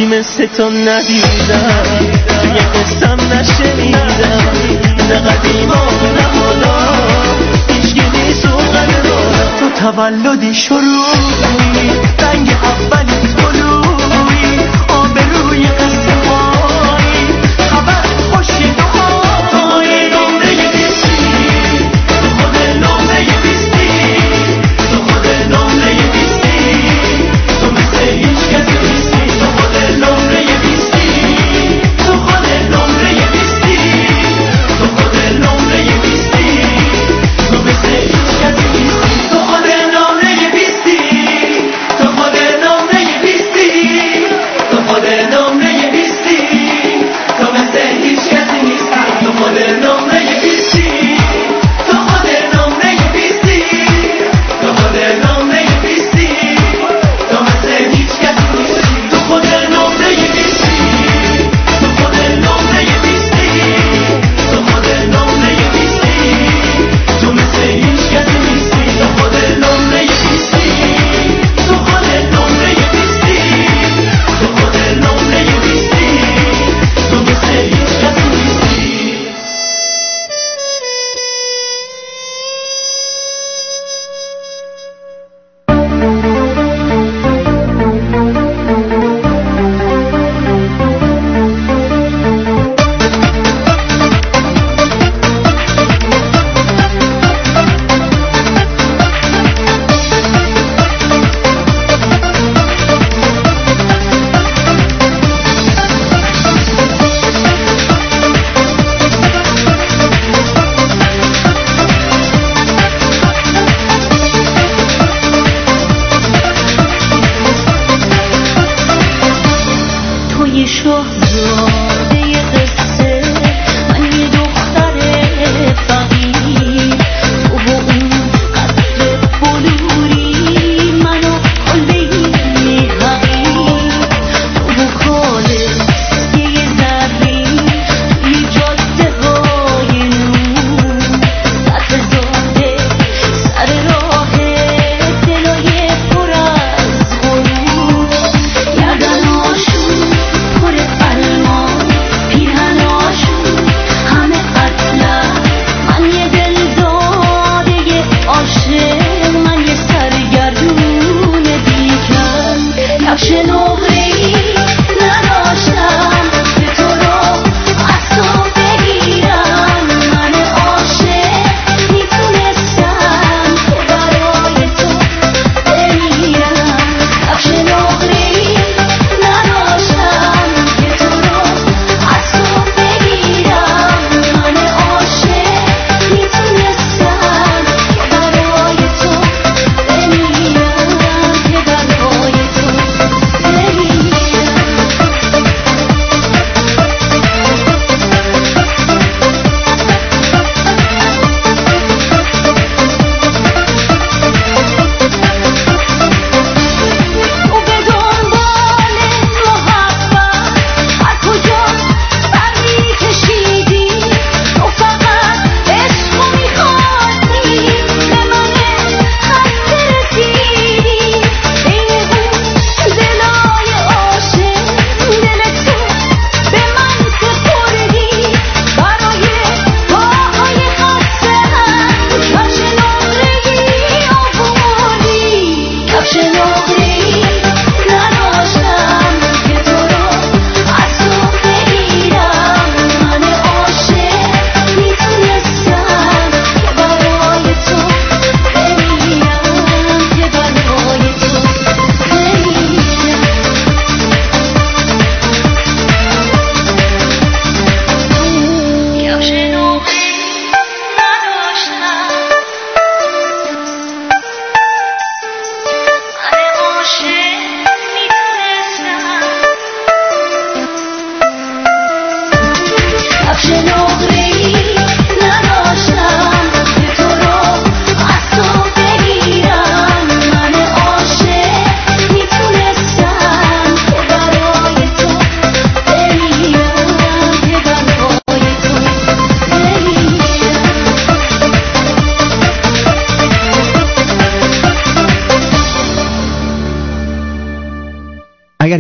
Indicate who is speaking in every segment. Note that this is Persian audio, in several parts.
Speaker 1: مثل تو ندیدم، توی قصم نشنیدم، نه قدیم و نه حالا هیچگی نیست و قلبا. تو تولدی شروعی، رنگ اولی طلوعی، آبروی قصه هایی، خبر خوشی دعایی. نمره بیستی، تو خود نمره بیستی، تو خود نمره بیستی، تو مثل هیچ کسی نیستی. تو خود نمره بیستی، تو خود نمره بیستی، تو خود نمره بیستی، تو مثل هیچ کسی نیستی. تو خود نمره بیستی، تو خود نمره بیستی،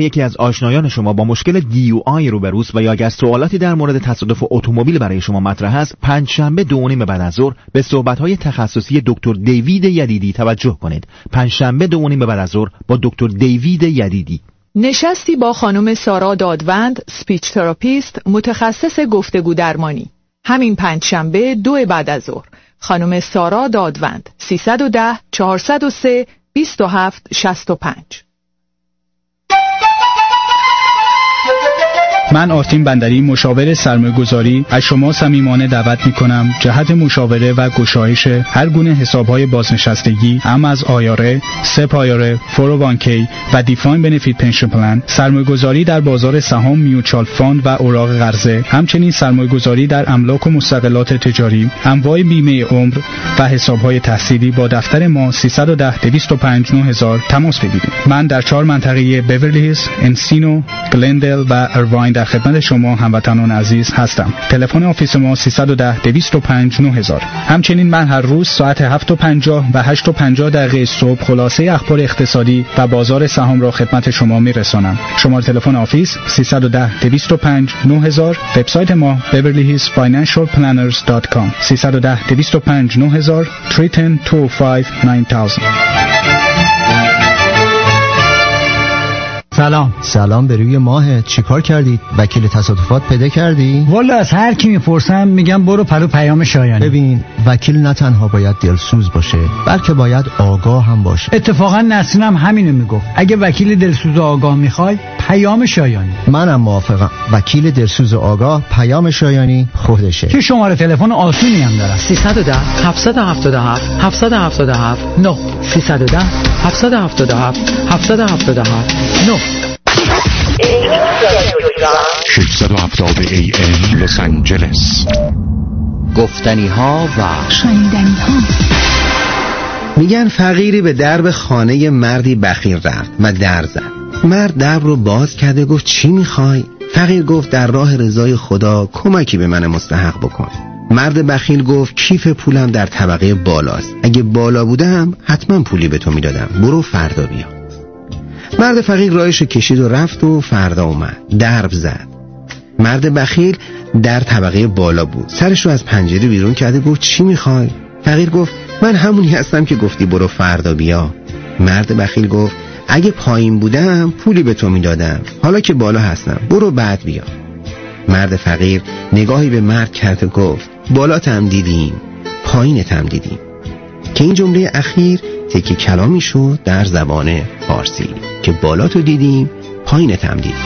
Speaker 2: یکی از آشنایان شما با مشکل DUI روبروست و یا اگر سوالاتی در مورد تصادف اتومبیل برای شما مطرح است، پنجشنبه 2:30 بعد از ظهر به صحبت‌های تخصصی دکتر دیوید یدیدی توجه کنید. پنجشنبه 2:30 بعد از ظهر با دکتر دیوید یدیدی.
Speaker 3: نشستی با خانم سارا دادوند، سپیچ تراپیست، متخصص گفتگو درمانی. همین پنجشنبه 2 بعد از ظهر. خانم سارا دادوند، 310 403 27 65.
Speaker 4: من آرتین بندری، مشاور سرمایه‌گذاری، از شما صمیمانه دعوت می‌کنم جهت مشاوره و گشایش هر گونه حساب‌های بازنشستگی، هم از آیاره، سپ آیاره، 401k و دیفاین بنفیت پنشن پلن، سرمایه‌گذاری در بازار سهام، میوچوال فاند و اوراق قرضه، همچنین سرمایه‌گذاری در املاک و مستقلات تجاری، انواع بیمه عمر و حساب‌های تحصیلی با دفتر ما 310 205 9000 تماس بگیرید. من در 4 منطقه بیورلی هیلز، انسینو، گلندل و ارواین در خدمت شما هموطنان عزیز هستم. تلفن آفیس ما 310 205 9000. همچنین من هر روز ساعت 7:50 و 8:50 صبح خلاصه اخبار اقتصادی و بازار سهام را خدمت شما میرسانم. شماره تلفن آفیس 310 205 9000. وبسایت ما beverlyhillsfinancialplanners.com 310 205 9000 310 205 9000.
Speaker 5: سلام به روی ماهت. چیکار کردید؟ وکیل تصادفات پیدا کردی؟
Speaker 6: والا از هر کی میپرسم میگم برو پرو پیام شایانی.
Speaker 5: ببین، وکیل نه تنها باید دلسوز باشه، بلکه باید آگاه هم باشه.
Speaker 6: اتفاقا نسرینم همینو میگفت. اگه وکیل دلسوز و آگاه میخوای، پیام شایانی.
Speaker 5: منم موافقم. وکیل دلسوز و آگاه پیام شایانی خودشه.
Speaker 6: که شماره تلفن آسونی هم داره.
Speaker 3: 310 777 777 9 310 777 777 9
Speaker 7: 670 AM لس آنجلس.
Speaker 8: گفتنی ها و
Speaker 9: شنیدنی ها.
Speaker 10: میگن فقیری به درب خانه مردی بخیل رفت و در زد. مرد درب رو باز کرده گفت چی میخوای؟ فقیر گفت در راه رضای خدا کمکی به من مستحق بکن. مرد بخیل گفت کیف پولم در طبقه بالاست، اگه بالا بودم حتما پولی به تو میدادم، برو فردا بیا. مرد فقیر راهشو کشید و رفت و فردا اومد، درب زد. مرد بخیل در طبقه بالا بود، سرش رو از پنجره بیرون کرده گفت چی میخوای؟ فقیر گفت من همونی هستم که گفتی برو فردا بیا. مرد بخیل گفت اگه پایین بودم پولی به تو میدادم، حالا که بالا هستم برو بعد بیا. مرد فقیر نگاهی به مرد کرد و گفت بالات هم دیدیم پایینت هم دیدیم، که این جمله اخیر تکی کلامی شد در زبان فارسی که بالاتو دیدیم پایینت هم دیدیم.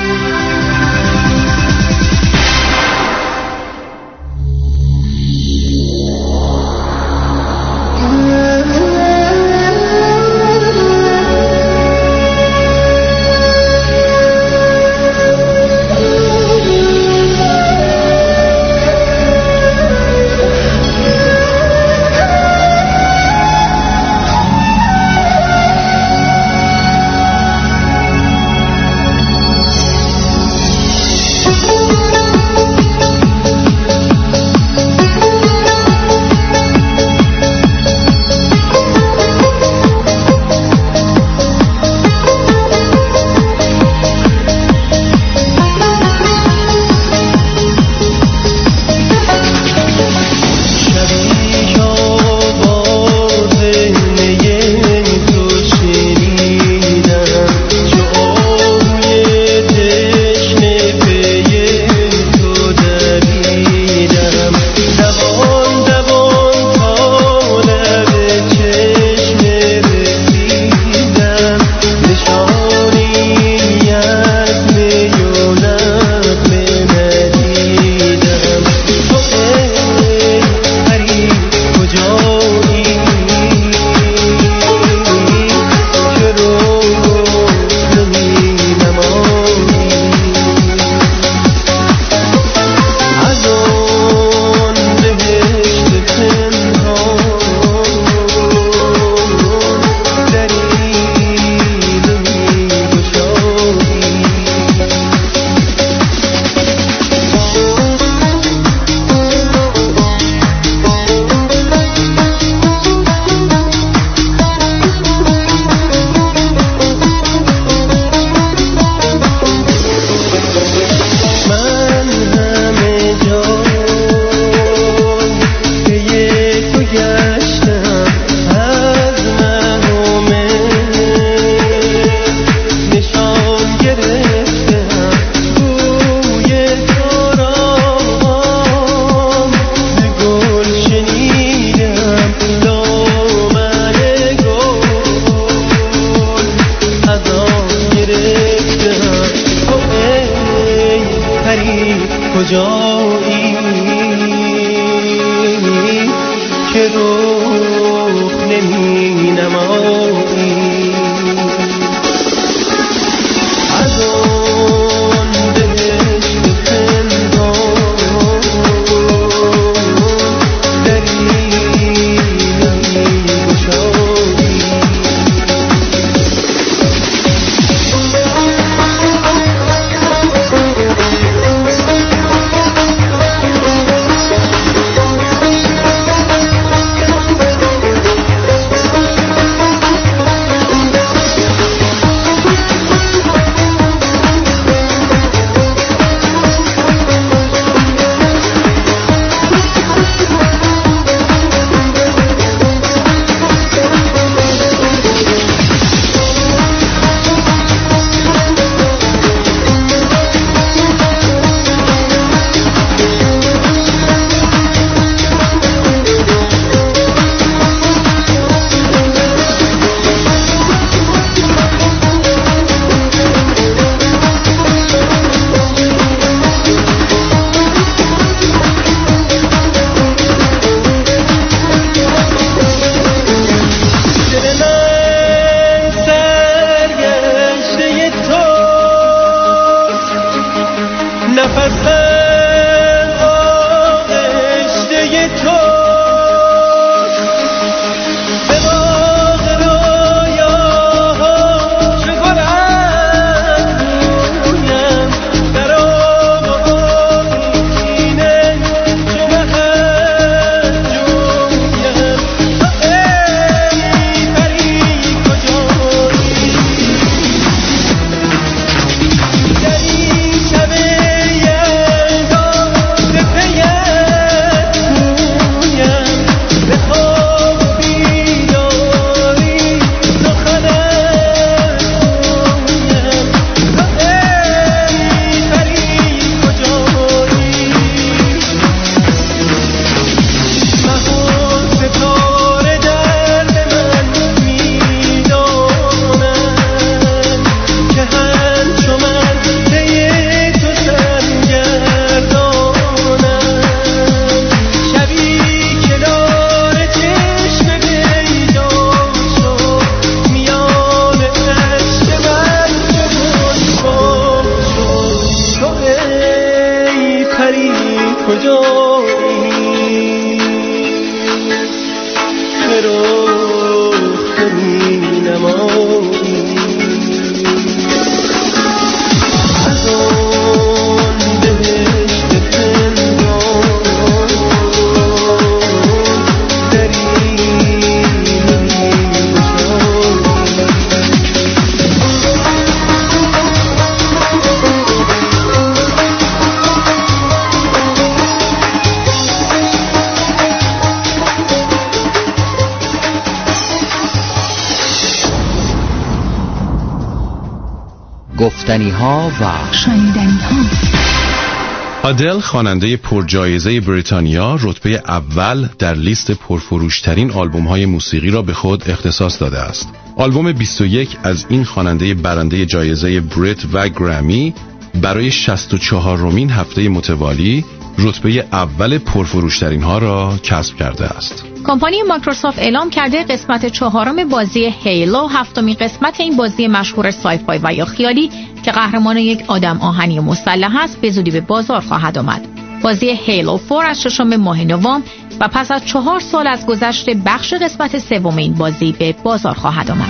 Speaker 8: گفتنی‌ها و
Speaker 3: شنیدنی‌ها.
Speaker 9: آدل خواننده پرجایزه بریتانیا رتبه اول در لیست پرفروشترین آلبوم‌های موسیقی را به خود اختصاص داده است. آلبوم 21 از این خواننده برنده جایزه بریت و گرمی برای 64مین هفته متوالی رتبه اول پرفروشترین ها را کسب کرده است.
Speaker 11: کمپانی مایکروسافت اعلام کرده قسمت 4 بازی هیلو، 7مین قسمت این بازی مشهور سایفای و یا خیالی که قهرمان یک آدم آهنی مسلح است، به زودی به بازار خواهد آمد. بازی هیلو 4 از 6 ماه نوامبر و پس از 4 سال از گذشت بخش قسمت 3 این بازی به بازار خواهد آمد.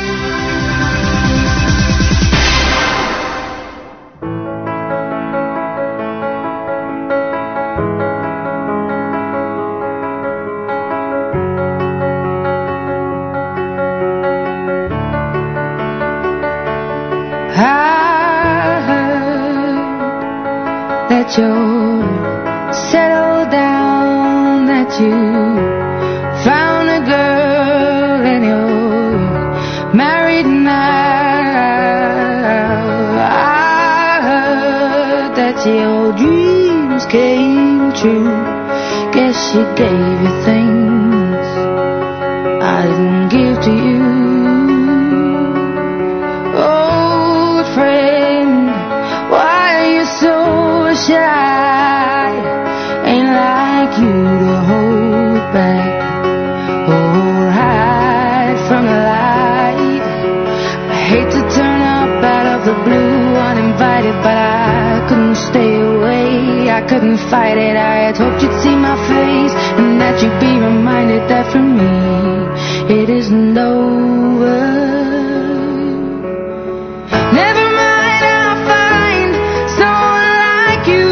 Speaker 12: You're settled down, that you found a girl and you're married now. I heard that your dreams came true. Guess she gave you things I didn't give to you. Old friend, why are you so shy? Ain't like you to hold back or hide from the light. I hate to turn up out of the blue uninvited, but I couldn't stay away. I couldn't fight it. I had hoped you'd see my face and that you'd be reminded that for me it isn't over. Never mind, I'll find someone like you.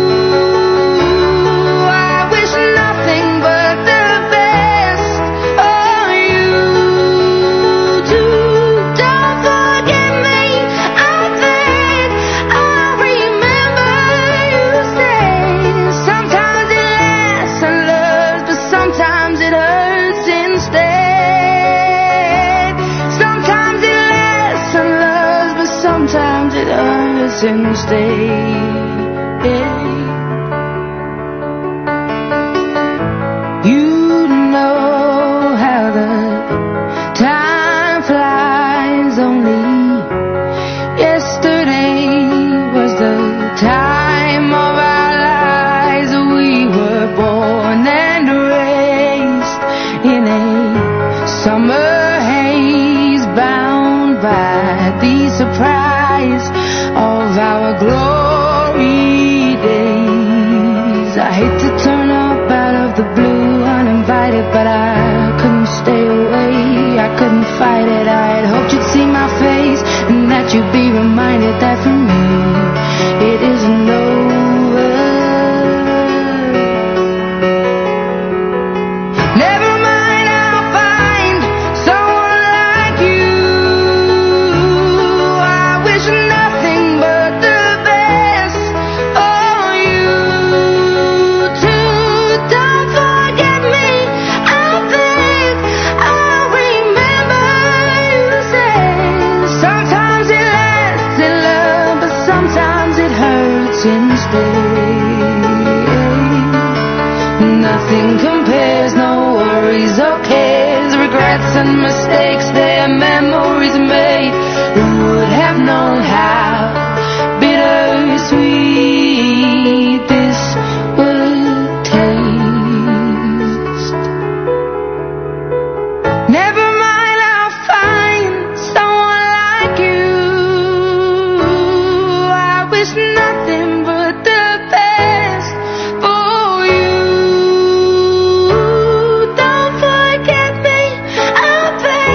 Speaker 12: I wish nothing but the best for you too. Don't forget me, I think I'll remember you say. Sometimes it lasts and loves, but sometimes it hurts instead. Sometimes it lasts and loves, but sometimes it hurts instead. You know how the time flies. Only yesterday was the time of our lives. We were born and raised in a summer haze, bound by the surprise of our glory days. I hate to turn up out of the blue uninvited, but I couldn't stay away. I couldn't fight it. I had hoped you'd see my face and that you'd be reminded that for me it isn't over. Never mind, I'll find someone like you. I wish nothing but the best for you too. Don't forget me, I think I'll remember you say. Sometimes it lasts in love, but sometimes it hurts instead. Nothing compares, no worries or cares, regrets and mistakes, their memories made. Who would have known how bittersweet this would taste? Never mind, I'll find someone like you. I wish nothing but the best for you. Don't forget me, I think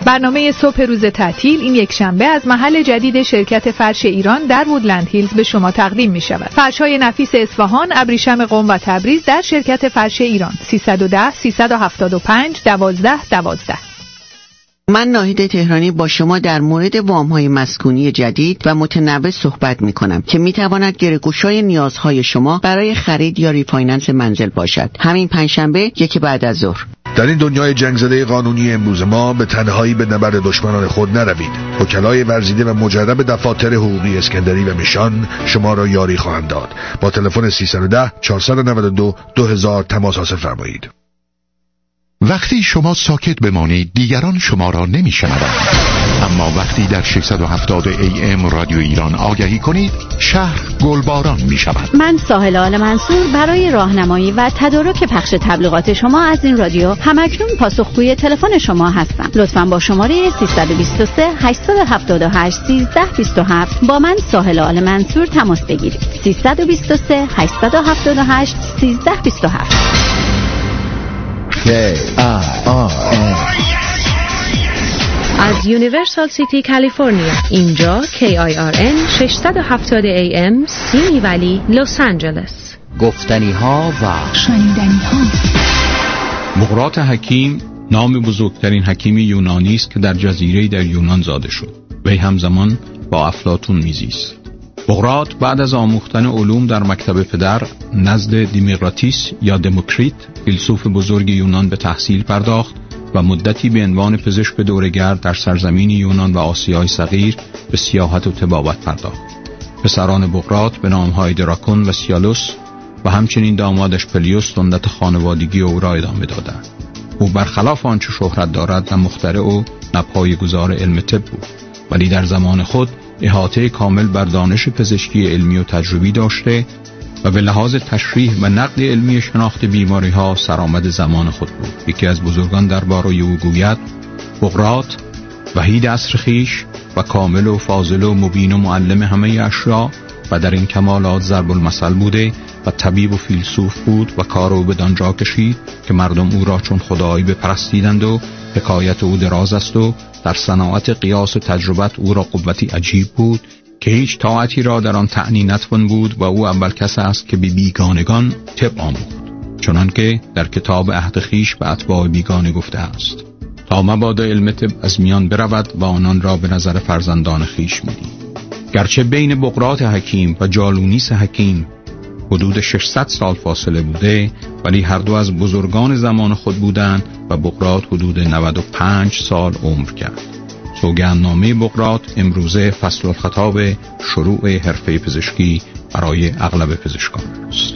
Speaker 3: برنامه صبح روز تعطیل این یک شنبه از محل جدید شرکت فرش ایران در وودلند هیلز به شما تقدیم می شود. فرش‌های نفیس اصفهان، ابریشم قم و تبریز در شرکت فرش ایران. 310 375 12 12.
Speaker 13: من ناهید تهرانی با شما در مورد وام‌های مسکونی جدید و متنوع صحبت می‌کنم که می‌تواند گره‌گشای نیازهای شما برای خرید یا ریفایننس منزل باشد. همین پنجشنبه یک بعد از ظهر.
Speaker 14: در این دنیای جنگ زده قانونی امروز ما به تنهایی به نبرد دشمنان خود نروید. وکلای ورزیده و مجرب دفاتر حقوقی اسکندری و میشان شما را یاری خواهند داد. با تلفن 310 492 2000 تماس حاصل فرمایید.
Speaker 7: وقتی شما ساکت بمانید دیگران شما را نمیشنوند، اما وقتی در 670 AM رادیو ایران آگهی کنید شهر گلباران می شود.
Speaker 15: من ساحل آل منصور برای راهنمایی و تدارک پخش تبلیغات شما از این رادیو همکنون پاسخگوی تلفن شما هستم. لطفاً با شماره 323 878 1327 با من ساحل آل منصور تماس بگیرید. 323 878 1327.
Speaker 16: از یونیورسال سیتی کالیفرنیا. اینجا KIRN 670 AM سیمی ولی لس آنجلس.
Speaker 8: گفتنی ها و
Speaker 16: شنیدنی ها.
Speaker 4: بقراط حکیم نام بزرگترین حکیم یونانی است که در جزیره در یونان زاده شد. وی همزمان با افلاطون میزیست. بقراط بعد از آموختن علوم در مکتب پدر نزد دیموکریتوس یا دموکریت فیلسوف بزرگ یونان به تحصیل پرداخت و مدتی به عنوان پزشک دوره‌گرد در سرزمین یونان و آسیای صغیر به سیاحت و طبابت پرداخت. پسران بقراط به نام‌های دراکون و سیالوس و همچنین دامادش پلیوس سنت خانوادگی او را ادامه دادند. او برخلاف آنچه شهرت دارد نه مخترع و نه پایه‌گذار علم طب بود، ولی در زمان خود احاطه کامل بر دانش پزشکی علمی و تجربی داشته و به لحاظ تشریح و نقد علمی شناخت بیماری‌ها سرآمد زمان خود بود. یکی از بزرگان درباره او گوید بقراط وحید عصر خویش و کامل و فاضل و مبین و معلم همه اشیا و در این کمالات ضرب المثل بوده و طبیب و فیلسوف بود و کار او بدان جا کشید که مردم او را چون خدایی بپرستیدند و حکایت او دراز است و در صناعت قیاس و تجربت او را قوتی عجیب بود که هیچ طاعتی را در آن تعنی نتوان بود و او اول کس است که به بیگانگان طب آموخت، چنانکه در کتاب عهد خویش به اتباع بیگانه گفته است تا مبادا علم طب از میان برود و آنان را به نظر فرزندان خویش می‌دید. گرچه بین بقراط حکیم و جالونیس حکیم حدود 600 سال فاصله بوده، ولی هر دو از بزرگان زمان خود بودند و بقراط حدود 95 سال عمر کرد. سوگندنامه بقراط امروزه فصل الخطاب شروع حرفه پزشکی برای اغلب پزشکان است.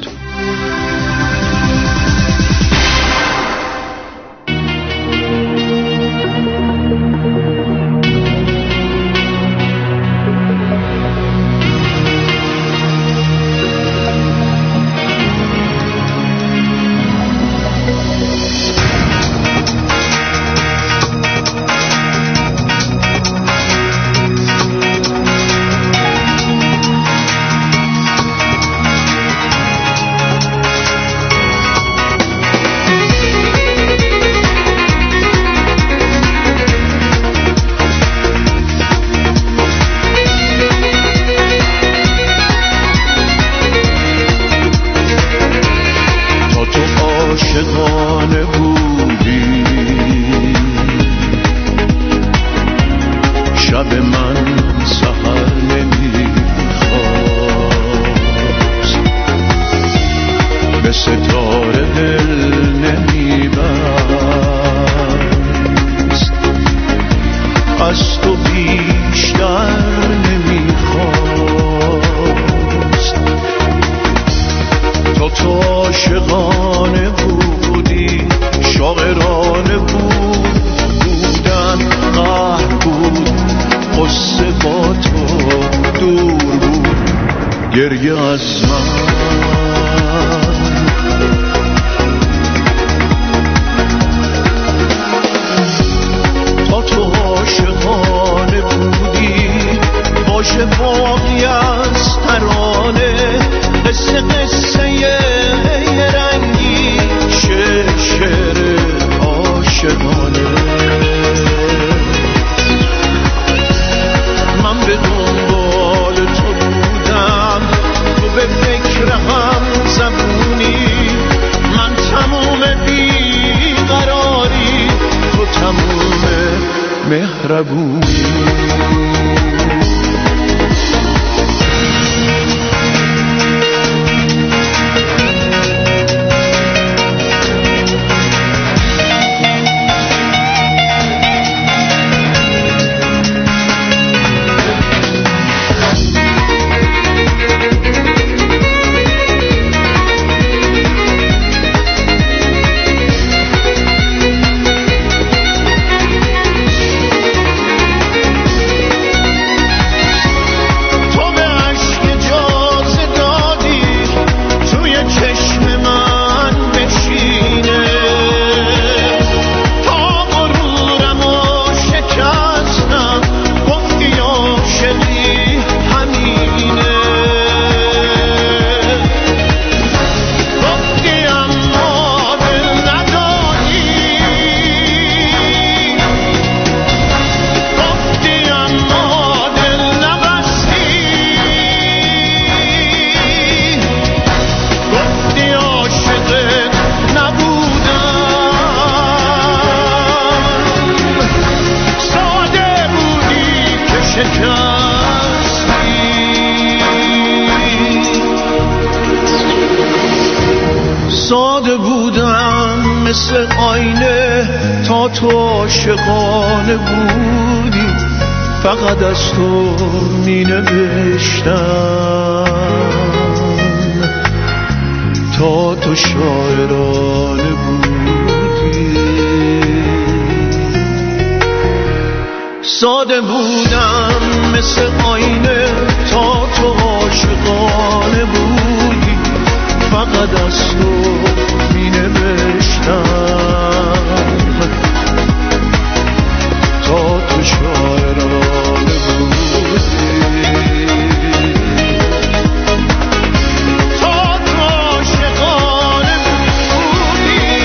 Speaker 1: نبودی. ساده بودم مثل آینه تا تو عاشقانه بودی، فقط از تو می نوشتم تا تو شاعرانه بودی. ساده بودم مثل آینه تا تو عاشقانه بودی، فقط از تو می نوشتم تا تو شاعرانه بودی، تا تو عاشقانه بودی.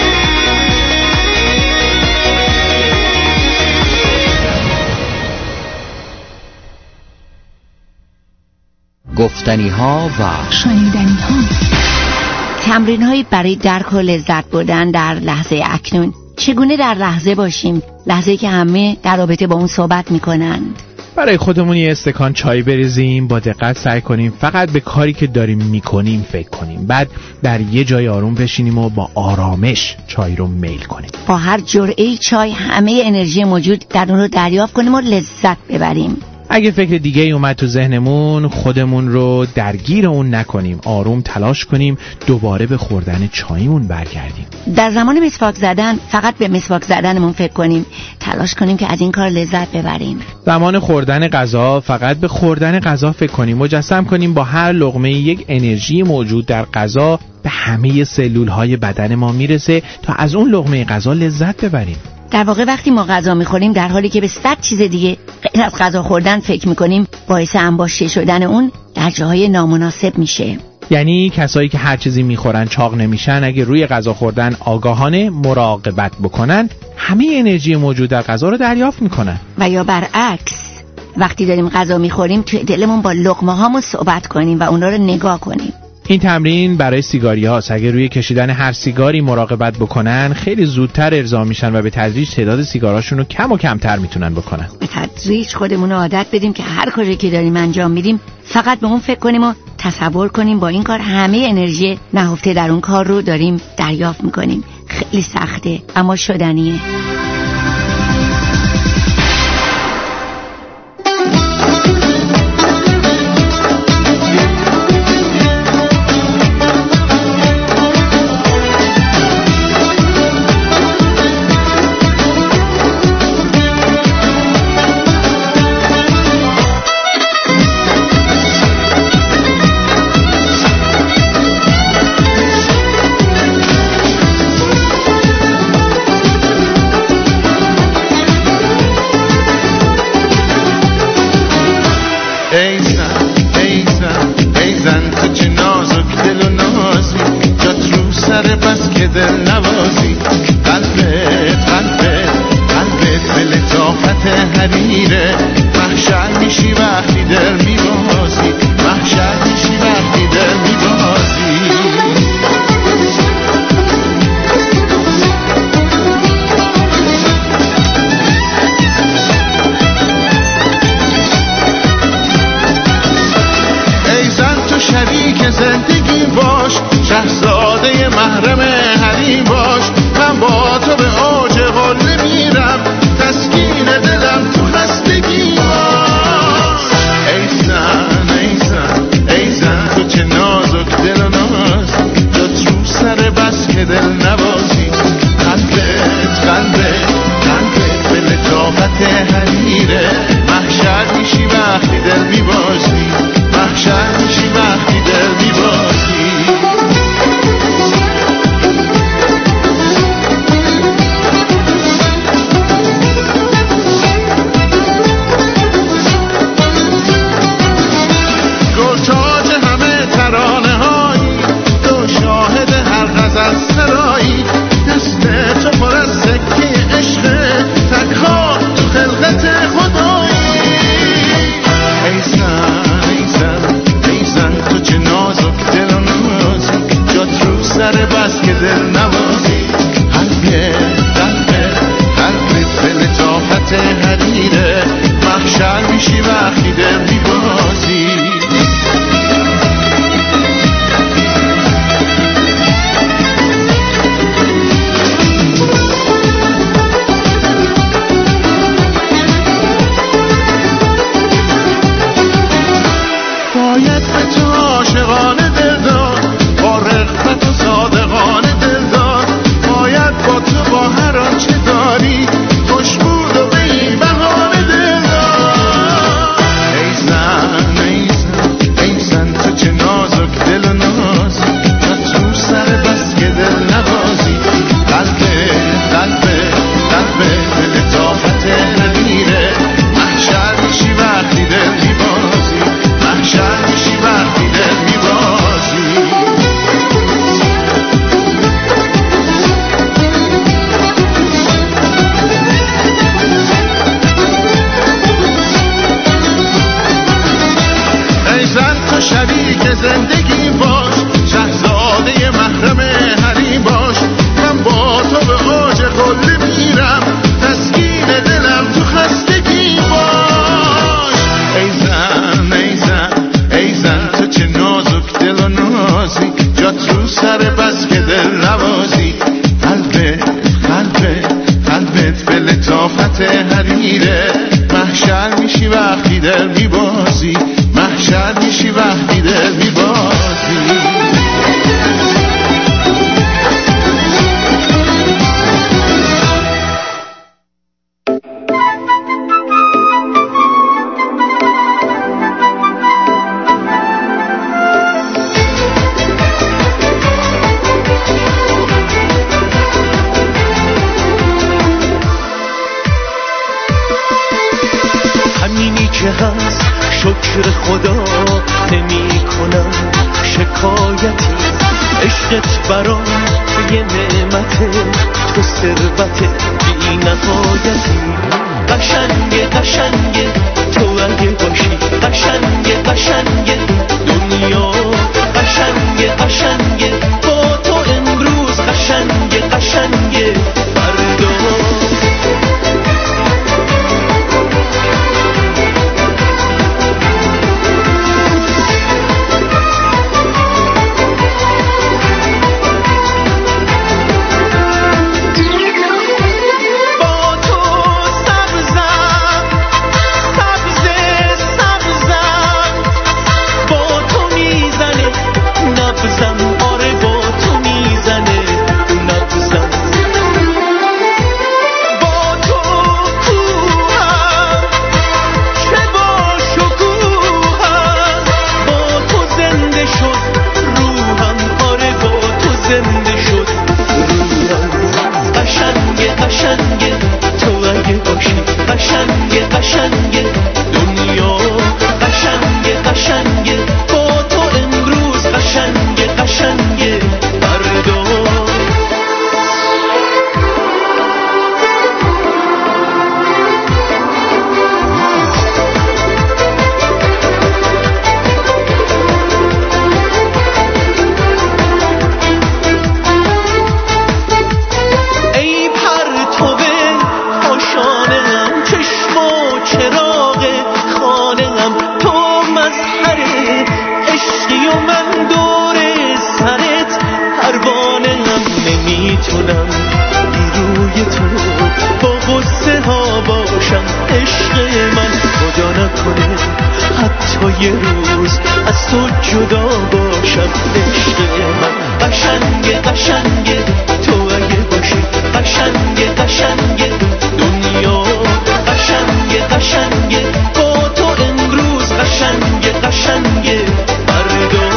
Speaker 8: گفتنی ها و
Speaker 15: شنیدنی ها. تمرین‌هایی برای درک و لذت بردن در لحظه اکنون. چگونه در لحظه باشیم، لحظه‌ای که همه در رابطه با اون صحبت می‌کنند.
Speaker 17: برای خودمون یه استکان چای بریزیم، با دقت سعی کنیم فقط به کاری که داریم می‌کنیم فکر کنیم، بعد در یه جای آروم بشینیم و با آرامش چای رو میل کنیم.
Speaker 15: با هر جرعه چای همه انرژی موجود در اون رو دریافت کنیم و لذت ببریم.
Speaker 17: اگه فکر دیگه ای اومد تو ذهنمون، خودمون رو درگیر اون نکنیم، آروم تلاش کنیم دوباره به خوردن چایمون برگردیم.
Speaker 15: در زمان مسواک زدن فقط به مسواک زدنمون فکر کنیم، تلاش کنیم که از این کار لذت ببریم.
Speaker 17: زمان خوردن غذا فقط به خوردن غذا فکر کنیم، مجسم کنیم با هر لقمه یک انرژی موجود در غذا به همه سلول‌های بدن ما میرسه تا از اون لقمه غذا لذت ببریم.
Speaker 15: در واقع وقتی ما غذا میخوریم در حالی که به 100 چیز دیگه غیر از غذا خوردن فکر میکنیم، باعث انباشته شدن اون در جاهای نامناسب میشه.
Speaker 17: یعنی کسایی که هر چیزی میخورن چاق نمیشن، اگه روی غذا خوردن آگاهانه مراقبت بکنن، همه انرژی موجود در غذا رو دریافت میکنن.
Speaker 15: و یا برعکس، وقتی داریم غذا میخوریم توی دلمون با لقمه هامون صحبت کنیم و اونا رو نگاه کنیم.
Speaker 17: این تمرین برای سیگاری هاست. اگه روی کشیدن هر سیگاری مراقبت بکنن، خیلی زودتر ارضا میشن و به تدریج تعداد سیگاراشون رو کم و کمتر میتونن بکنن.
Speaker 15: به تدریج خودمون رو عادت بدیم که هر کاری که داریم انجام میدیم فقط به اون فکر کنیم و تصور کنیم با این کار همه انرژی نهفته در اون کار رو داریم دریافت میکنیم. خیلی سخته اما شدنیه.
Speaker 1: شهزاده محرم حریم باش. من با تو به اوج قله میرم، تسکین دلم تو خستگی باش. ای زن ای زن ای زن تو چه نازک دل و ناز، جات رو سر بس که دل نوازی. قلبت قلبت قلبت به لطافت حریره، محشر میشی وقتی دل میبازی، محشر میشی وقتی دل میبازی. گلتاج همه ترانه هایی، تو شاهد هر غزل سرایی، دست تو پر از سکه عشقه، تک‌ها تو خلقت خدایی. ای زن ای زن ای زن تو چه نازک دل و نازی، جات رو سر بس که دل نوازی. قلبت قلبت قلبت به لطافت حریره، محشر میشی وقتی دل میبازی. باید به تو عاشقانه دل داد، با رغبت و صادقانه دل داد. باید با تو با هر آنچه داری، خوشبود و به این بهانه دل داد. ای زن ای زن ای زن تو چه نازک دل و نازی، جات رو سر بس که دل نوازی. قلبت قلبت قلبت به لطافت حریره، محشر میشی وقتی دل میبازی، محشر میشی وقتی دل میبازی. ای زن تو شریک زندگی باش، شهزاده محرم حریم باش. من با تو به اوج قله میرم، تسکین دلم تو خستگی باش. ای زن ای زن ای زن تو چه نازک دل و نازی، جات رو سر بس که دل نوازی. قلبت قلبت قلبت به لطافت حریره، محشر میشی وقتی دل میبازی، محشر میشی وقتی دل میبازی. همینی که هست شکر خدا نمی کنم شکایتی، عشقت برام یه نعمته، تو ثروت بی نهایتی. قشنگه قشنگه تو اگه باشی، قشنگه قشنگه دنیا، قشنگه قشنگه با تو امروز، قشنگه قشنگه فردا. با تو میزنه نبزم
Speaker 18: میتونم روی تو با غصه ها باشم عشق من، خدا نکنه حتی یه روز از تو جدا باشم عشق من. قشنگه قشنگه تو اگه باشی، قشنگه قشنگه دنیا، قشنگه قشنگه با تو امروز، قشنگه قشنگه فردا.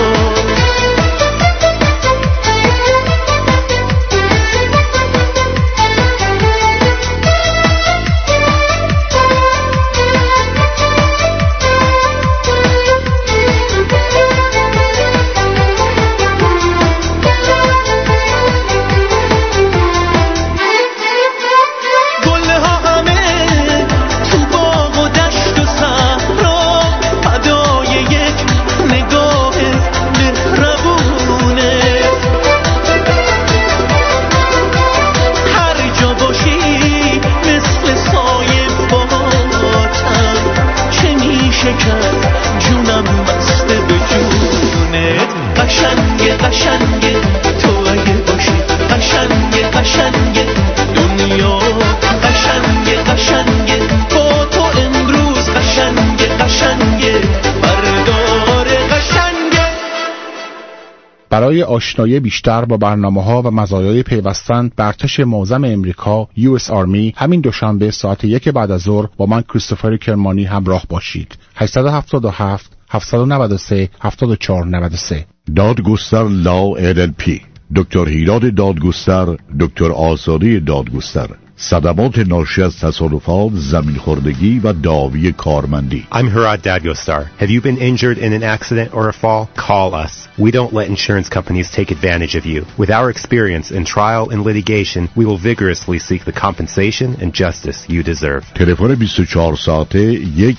Speaker 19: برای آشنایی بیشتر با برنامه‌ها و مزایای پیوستن به ارتش معظم امریکا US Army همین دوشنبه ساعت 1 بعد از ظهر با من کریستوفر کرمانی همراه باشید. 877 793 7493.
Speaker 7: دادگستر لا LLP، دکتر هیراد دادگستر، دکتر آزادی دادگستر. صدمات ناشی از تصادفات، زمین خوردگی و دعاوی کارمندی.
Speaker 20: I'm Hirad Dadgostar. Have you been injured in an accident or a fall? Call us. We don't let insurance companies take advantage of you. With our experience in trial and litigation, we will vigorously seek the compensation and justice you deserve.
Speaker 7: تلفن 24 ساعته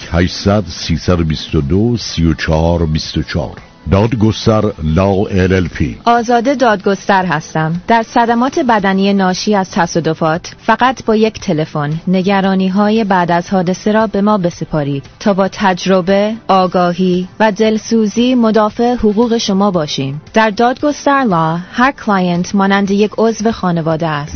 Speaker 7: 1-800-322-3424. دادگستر لا LLP.
Speaker 21: آزاده دادگستر هستم. در صدمات بدنی ناشی از تصادفات فقط با یک تلفن نگرانی‌های بعد از حادثه را به ما بسپارید تا با تجربه، آگاهی و دلسوزی مدافع حقوق شما باشیم. در دادگستر لا هر کلاینت مانند یک عضو خانواده است.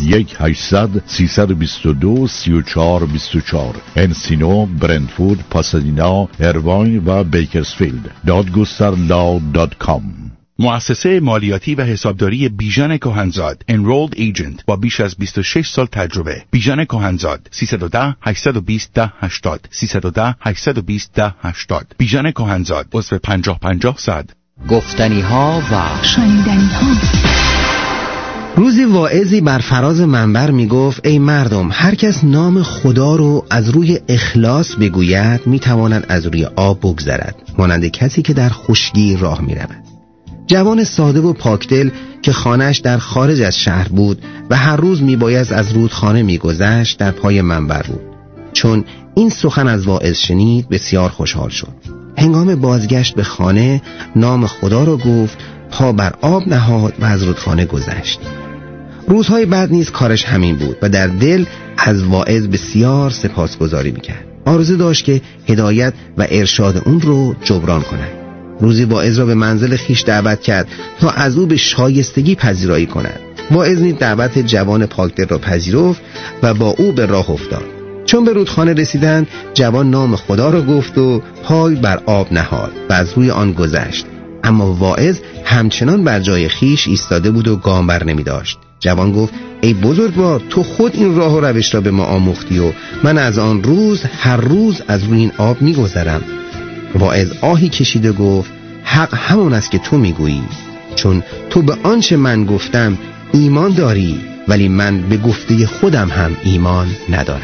Speaker 7: 1-800-322-3424. انسینو، برنتفورد، پاسادینا، ایرواین و بیکرزفیلد. dadgostarlaw.com.
Speaker 22: مؤسسه مالیاتی و حسابداری بیژن کهنزاد Enrolled Agent با بیش از 26 سال تجربه. بیژن کهنزاد 310 820 1080 310 820 1080. بیژن کهنزاد عضو 50 100.
Speaker 8: گفتنی ها و
Speaker 15: شنیدنی ها.
Speaker 10: روزی واعظی بر فراز منبر می گفت ای مردم، هر کس نام خدا رو از روی اخلاص بگوید می تواند از روی آب بگذرد، مانند کسی که در خشکی راه می رود. جوان ساده و پاکدل که خانه‌اش در خارج از شهر بود و هر روز می بایست از رودخانه می گذشت در پای منبر بود. چون این سخن از واعظ شنید بسیار خوشحال شد. هنگام بازگشت به خانه نام خدا را گفت، پا بر آب نهاد و از رودخانه گذشت. روزهای بعد نیز کارش همین بود و در دل از واعظ بسیار سپاسگزاری میکرد. آرزو داشت که هدایت و ارشاد اون رو جبران کند. روزی واعظ را به منزل خیش دعوت کرد تا از او به شایستگی پذیرایی کند. واعظ نیز دعوت جوان پاکدل را پذیرفت و با او به راه افتاد. چون به رودخانه رسیدند، جوان نام خدا را گفت و پای بر آب نهاد و از روی آن گذشت. اما واعظ همچنان بر جای خیش ایستاده بود و گام بر نمی داشت. جوان گفت ای بزرگوار، تو خود این راه و روش را به ما آموختی و من از آن روز هر روز از روی این آب می گذرم. واعظ آهی کشید و گفت حق همون است که تو می گویی، چون تو به آنچه من گفتم ایمان داری، ولی من به گفته خودم هم ایمان ندارم.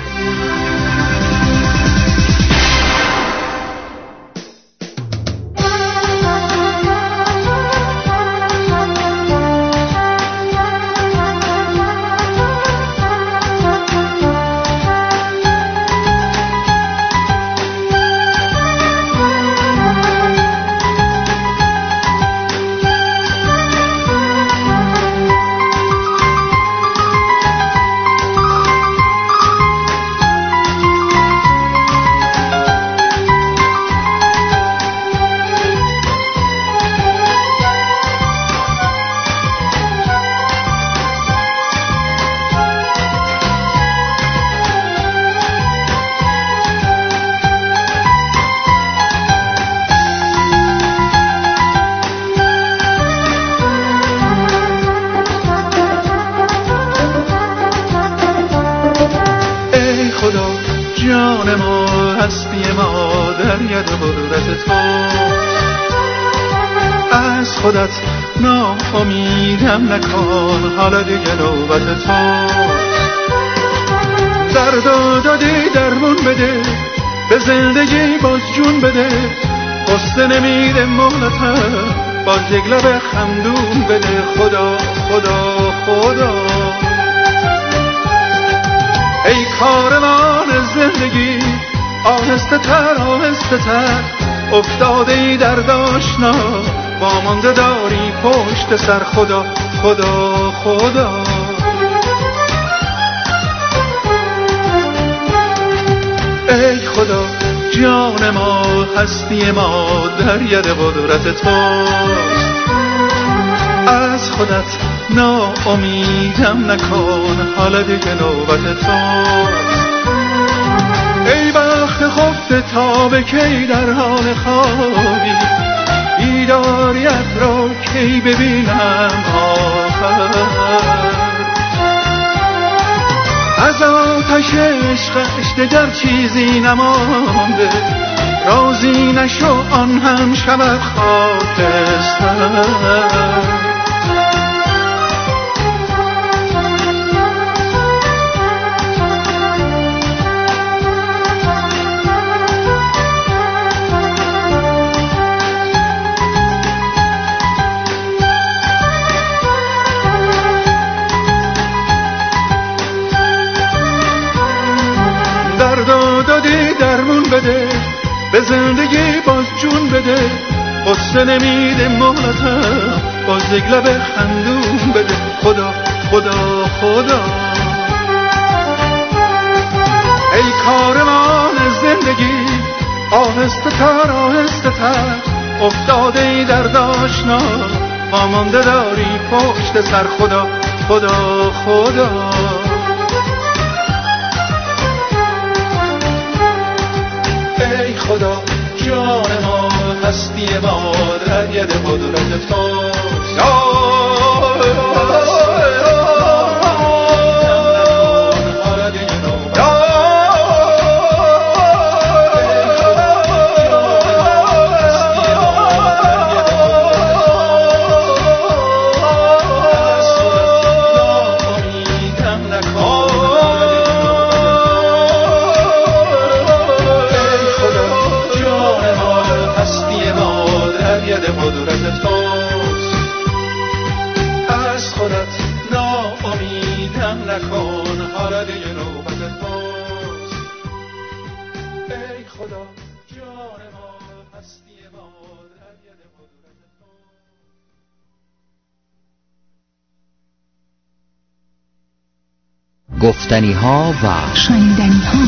Speaker 1: هستی ما در ید قدرت تو. از خودت ناامیدم نکن، حالا دیگه نوبت تو. درد دادی درمون بده، به زندگی باز جون بده. قصه نمیده مهلتم، باز یک لب خندون بده. خدا خدا خدا ای کاروان زندگی، آهسته تر آهسته تر. افتاده ای در داشنا، وامانده داری پشت سر. خدا خدا خدا ای خدا، جان ما هستی ما در ید قدرت توست. از خودت ناامیدم نکن، حالا دیگه نوبت توست. ای بخت خفته تا به کی در حال خوابی، بیداریت را کی ببینم آخر. از آتش عشقش دگر چیزی نمانده، رازی نشو آن هم شود خاکستر. دادی درمون بده، به زندگی باز جون بده. قصه نمیده مهلتم، باز یک لب خندون بده. خدا خدا خدا ای کاروان زندگی، آهسته تر آهسته تر. افتاده ای در داشنا، مامانده داری پشت سر. خدا خدا خدا ای خدا، جان ما هستی ما در ید قدرت توست.
Speaker 8: گفتنی ها و
Speaker 16: شنیدنی ها.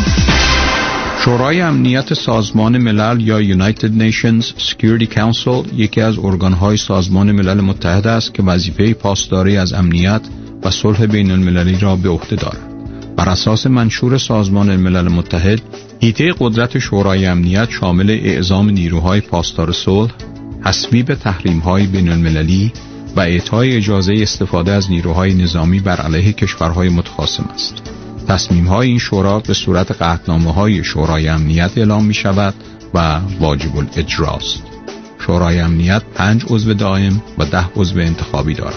Speaker 4: شورای امنیت سازمان ملل یا United Nations Security Council یکی از ارگان‌های سازمان ملل متحد است که وظیفه پاسداری از امنیت و صلح بین المللی را به عهده دارد. بر اساس منشور سازمان ملل متحد، حیطه قدرت شورای امنیت شامل اعزام نیروهای پاسدار صلح، تصویب تحریم‌های بین المللی و اعطای اجازه استفاده از نیروهای نظامی بر علیه کشورهای متخاصم است. تصمیم‌های این شورا به صورت قطعنامه‌های شورای امنیت اعلام می‌شود و واجب الاجرا است. شورای امنیت 5 عضو دائم و 10 عضو انتخابی دارد.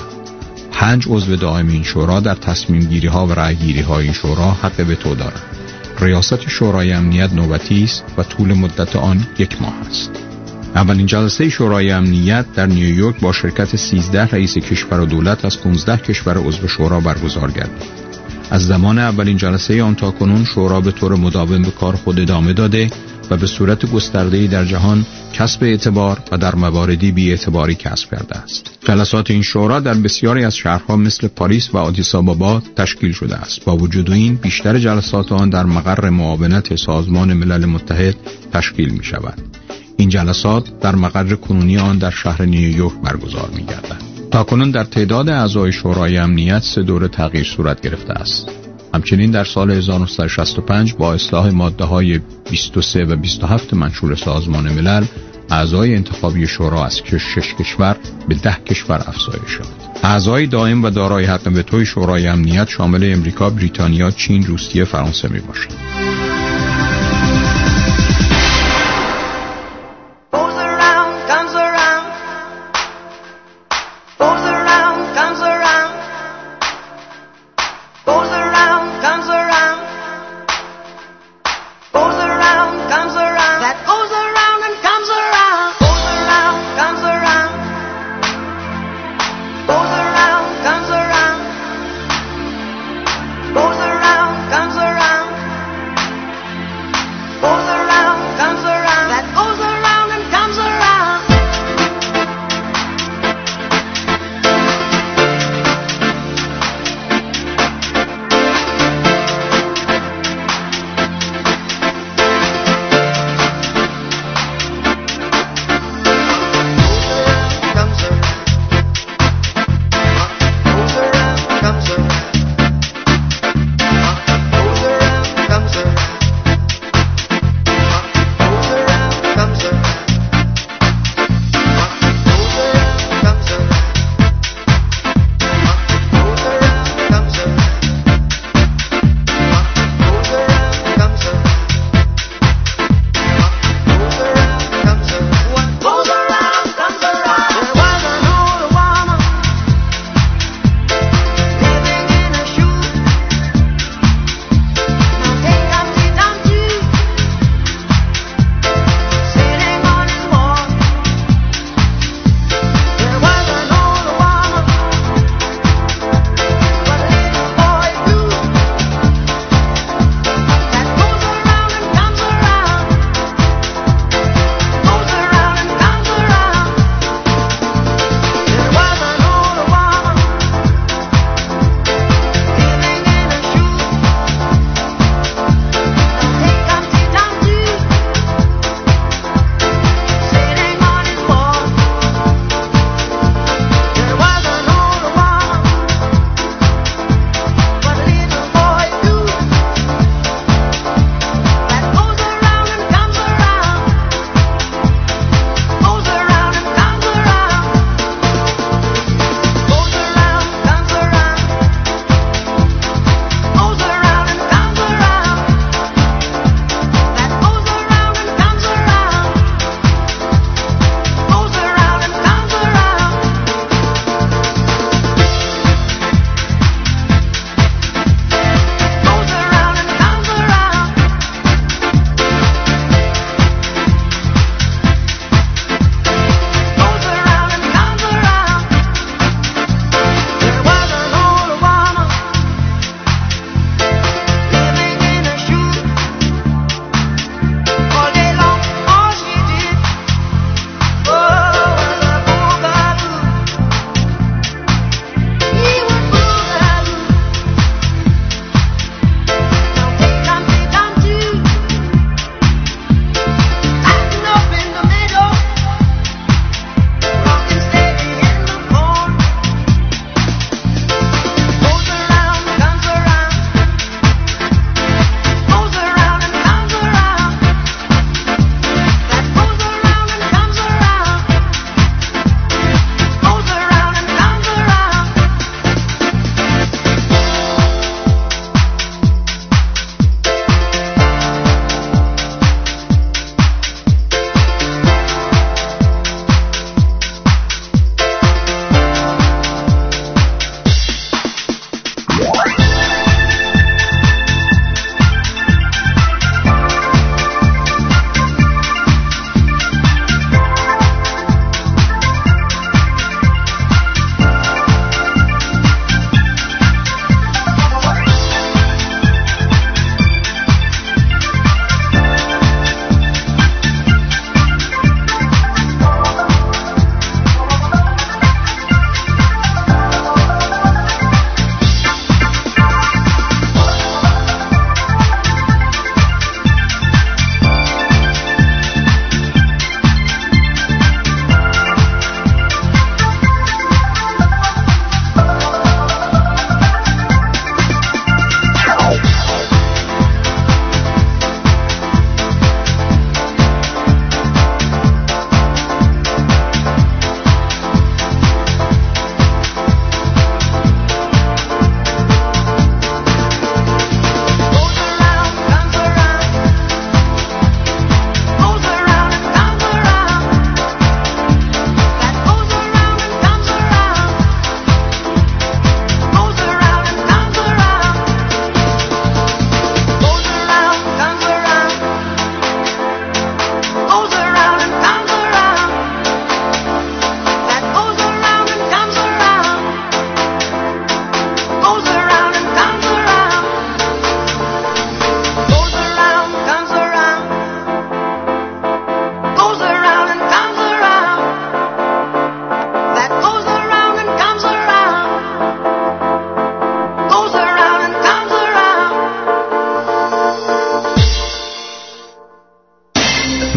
Speaker 4: 5 عضو دائم این شورا در تصمیم گیری‌ها و رأی‌گیری‌های این شورا حق وتو دارند. ریاست شورای امنیت نوبتی است و طول مدت آن 1 ماه است. اولین جلسه شورای امنیت در نیویورک با شرکت 13 رئیس کشور و دولت از 15 کشور عضو شورا برگزار گردید. از زمان اولین جلسه آن تا کنون شورا به طور مداوم به کار خود ادامه داده و به صورت گسترده‌ای در جهان کسب اعتبار و در مواردی بی‌اعتباری کسب کرده است. جلسات این شورا در بسیاری از شهرها مثل پاریس و آدیس آبابا تشکیل شده است. با وجود این بیشتر جلسات آن در مقر معاونت سازمان ملل متحد تشکیل می شود. این جلسات در مقر کنونی آن در شهر نیویورک برگزار می گردند. تاکنون در تعداد اعضای شورای امنیت 3 دوره تغییر صورت گرفته است. همچنین در سال 1965 با اصلاح ماده‌های 23 و 27 منشور سازمان ملل، اعضای انتخابی شورا از 6 کشور به 10 کشور افزایش شد. اعضای دائم و دارای حق وتو شورای امنیت شامل امریکا، بریتانیا، چین، روسیه، فرانسه میباشند.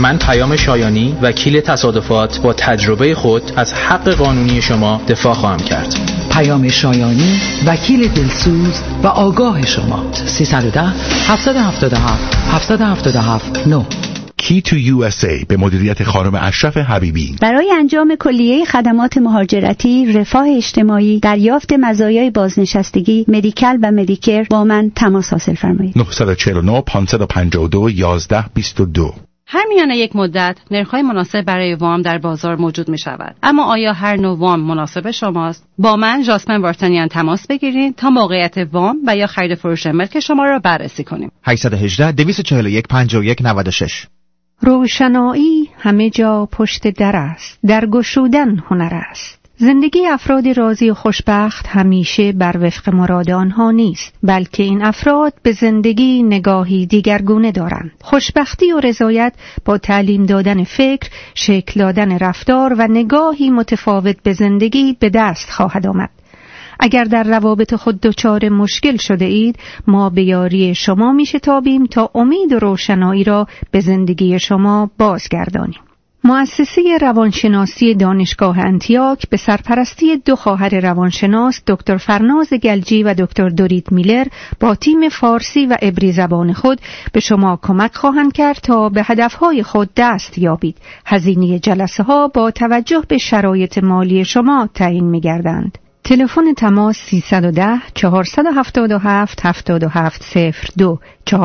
Speaker 4: من پیام شایانی، وکیل تصادفات، با تجربه خود از حق قانونی شما دفاع خواهم کرد.
Speaker 2: پیام شایانی، وکیل دلسوز و آگاه شما. 310 777 777 9.
Speaker 22: Key to USA به مدیریت خانم اشرف حبیبی.
Speaker 5: برای انجام کلیه خدمات مهاجرتی، رفاه اجتماعی، دریافت مزایای بازنشستگی، مدیکال و مدیکر با من تماس حاصل فرمایید.
Speaker 22: 949 552 1122.
Speaker 23: هر میانه یک مدت نرخ‌های مناسب برای وام در بازار موجود می شود. اما آیا هر نوع وام مناسب شماست؟ با من جاسمن وارتانیان تماس بگیرید تا موقعیت وام و یا خرید فروش ملک شما را بررسی کنیم.
Speaker 24: 818 241 51 96.
Speaker 16: روشنایی همه جا پشت در است، در گشودن هنر است. زندگی افراد راضی و خوشبخت همیشه بر وفق مراد آنها نیست، بلکه این افراد به زندگی نگاهی دیگرگونه دارند. خوشبختی و رضایت با تعلیم دادن فکر، شکل دادن رفتار و نگاهی متفاوت به زندگی به دست خواهد آمد. اگر در روابط خود دچار مشکل شده اید، ما به یاری شما میشتابیم تا امید و روشنایی را به زندگی شما بازگردانیم. مؤسسه روانشناسی دانشگاه انتیاک به سرپرستی 2 خواهر روانشناس دکتر فرناز گلجی و دکتر دورید میلر با تیم فارسی و عبری زبان خود به شما کمک خواهند کرد تا به هدفهای خود دست یابید. هزینه جلسه ها با توجه به شرایط مالی شما تعیین می‌گردند. تلفن تماس 310 477 7702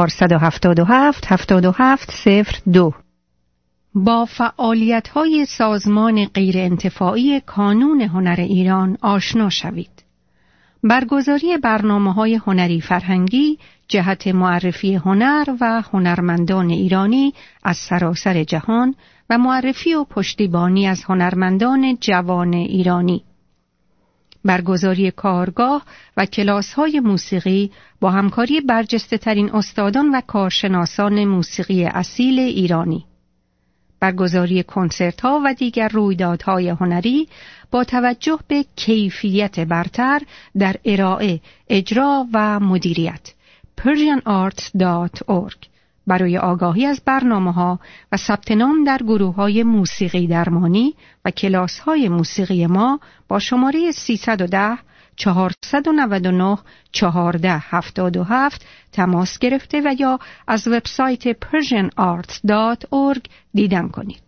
Speaker 16: 477 7702. با فعالیت‌های سازمان غیرانتفاعی کانون هنر ایران آشنا شوید. برگزاری برنامه‌های هنری فرهنگی جهت معرفی هنر و هنرمندان ایرانی از سراسر جهان و معرفی و پشتیبانی از هنرمندان جوان ایرانی. برگزاری کارگاه و کلاس‌های موسیقی با همکاری برجسته‌ترین استادان و کارشناسان موسیقی اصیل ایرانی. برگزاری کنسرت‌ها و دیگر رویدادهای هنری با توجه به کیفیت برتر در ارائه، اجرا و مدیریت. persianarts.org. برای آگاهی از برنامه‌ها و ثبت نام در گروه‌های موسیقی درمانی و کلاس‌های موسیقی ما با شماره 310 499 1477 تماس گرفته و یا از وبسایت persianarts.org دیدن کنید.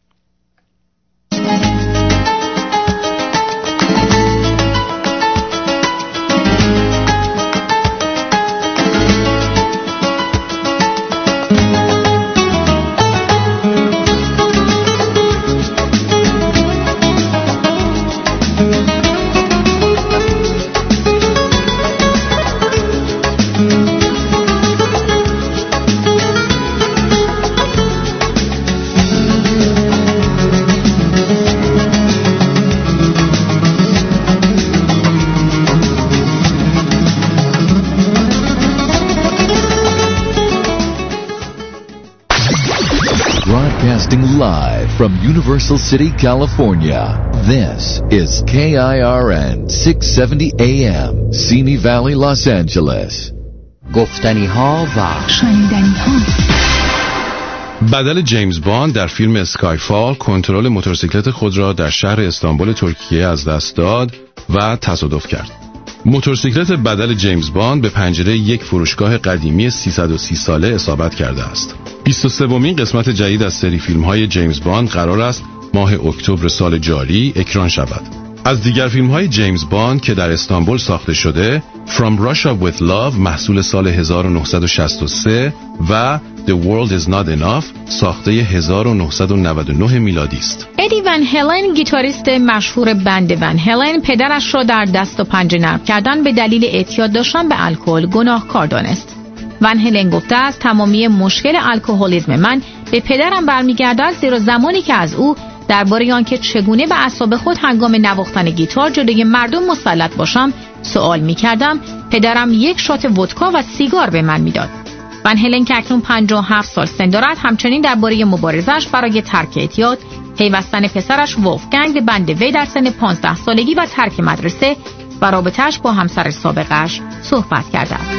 Speaker 25: Broadcasting live from Universal City, California. This is KIRN 670 AM, Simi Valley, Los Angeles.
Speaker 8: گفتنی ها و
Speaker 16: شنیدنی ها.
Speaker 9: بدل جیمز باند در فیلم اسکایفال کنترل موتورسیکلت خود را در شهر استانبول ترکیه از دست داد و تصادف کرد. موتورسیکلت بدل جیمز باند به پنجره یک فروشگاه قدیمی 330 ساله اصابت کرده است. 23مین قسمت جدید از سری فیلم‌های جیمز باند قرار است ماه اکتبر سال جاری اکران شود. از دیگر فیلم‌های جیمز باند که در استانبول ساخته شده، From Russia with Love محصول سال 1963 و The World Is Not Enough ساخته 1999 میلادی است.
Speaker 11: ادی ون هلن گیتاریست مشهور بند ون هلن پدرش را در دست و پنجه نرم کردن به دلیل اعتیاد داشتن به الکل گناهکار دانست. ون هلن گفته است تمامی مشکل الکلیسم من به پدرم برمیگردد، زیرا زمانی که از او درباره آنکه چگونه به اعصاب خود هنگام نواختن گیتار جلوی مردم مسلط باشم سوال می‌کردم، پدرم یک شات ودکا و سیگار به من میداد. ون هلن که اکنون 57 سال سن دارد همچنین درباره مبارزش برای ترک اعتیاد، پیوستن پسرش وولفگنگ به بند وی در سن 15 سالگی و ترک مدرسه و رابطه‌اش با همسر سابقش صحبت کرده است.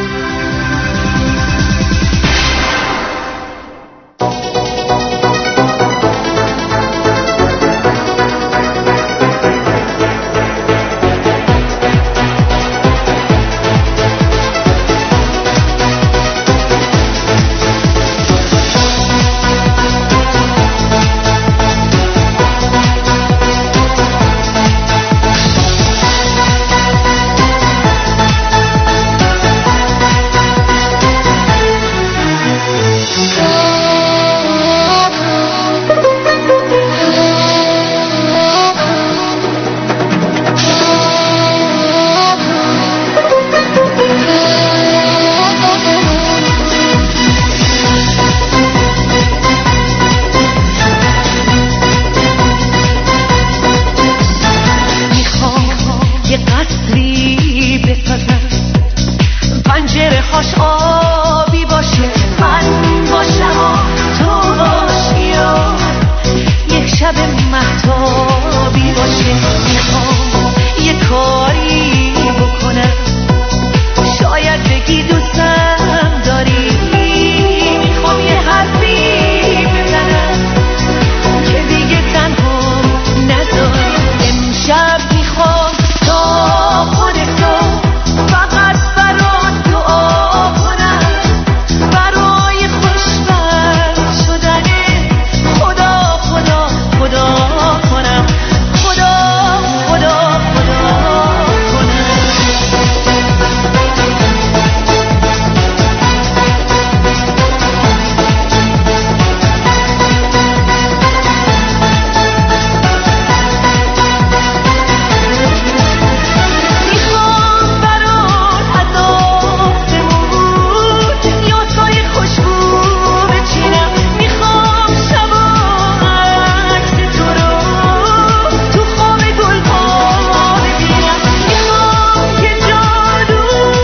Speaker 18: حرفی بسازم، پنجره هاش آبی باشه، من باشم و تو باشی و یک شب مهتابی باشه. میخوام یه کاری بکنم، شاید بگی دوستم داری. میخوام یه حرفی بزنم که دیگه تنها نذاری. امشب میخوام تا خودتو فقط برات دعا کنم، برای خوشبخت شدن خدا خدا خدا کنم، خدا خدا خدا کنم. میخوام برات از آسمون یاسای خوشبو بچینم، میخوام شبا عکس تو رو تو خواب گلها ببینم، میخوام که جادو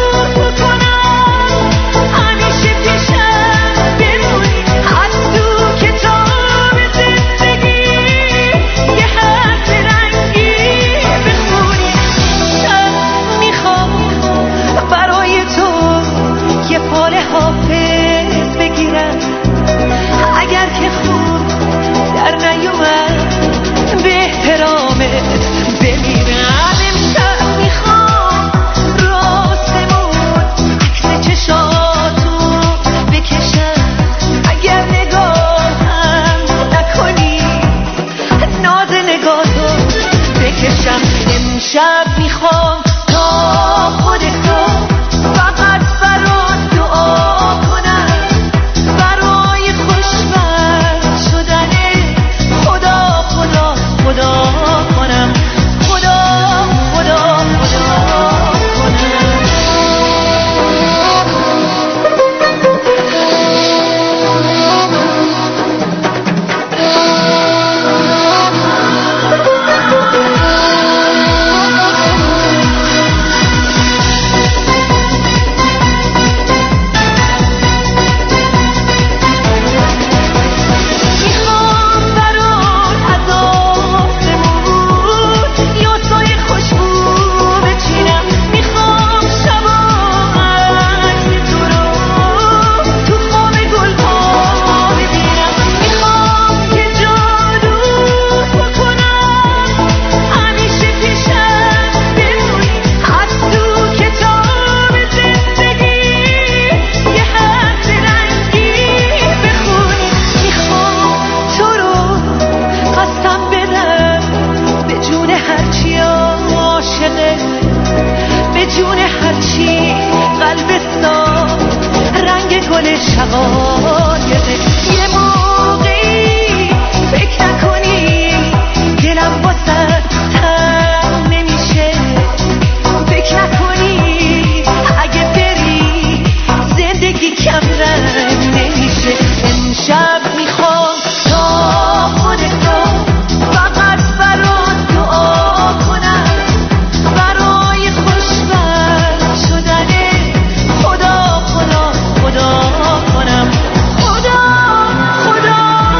Speaker 18: بکنم همیشه پیشم بمونی، از تو کتاب زندگی یه حرف رنگی بخونی. شب میخوام برای تو یه فال حافظ بگیرم، اگر که خوب در نیومد به احترامت بمیرم. امشب میخوام راستمون عکس چشاتو بکشم، اگر نگاهم نکنی ناز نگاهتو بکشم. امشب میخوام تا خودتو فقط برات دعا کنم، برای خوشبخت شدن خدا خدا خدا کنم، خدا خدا خدا کنم. میخوام برات از آسمون یاسای خوشبو بچینم، میخوام شبا عکس تو رو تو خواب گلها ببینم، میخوام که جادو بکنم همیشه پیشم بمونی، از تو کتاب زندگی یه حرف رنگی بخونی. میخوام تو رو قسم بدم به جون هرچی عاشقه، به جون هرچی قلب صاف رنگ گل شقایقه. یه موقعی فکر نکنی دلم واسه تنگ نمیشه، فکر نکنی اگه بری زندگی کم رنگ نمیشه. امشب میخوام تا خودتو فقط برات دعا کنم، برای خوشبخت شدن خدا خدا خدا کنم، خدا خدا.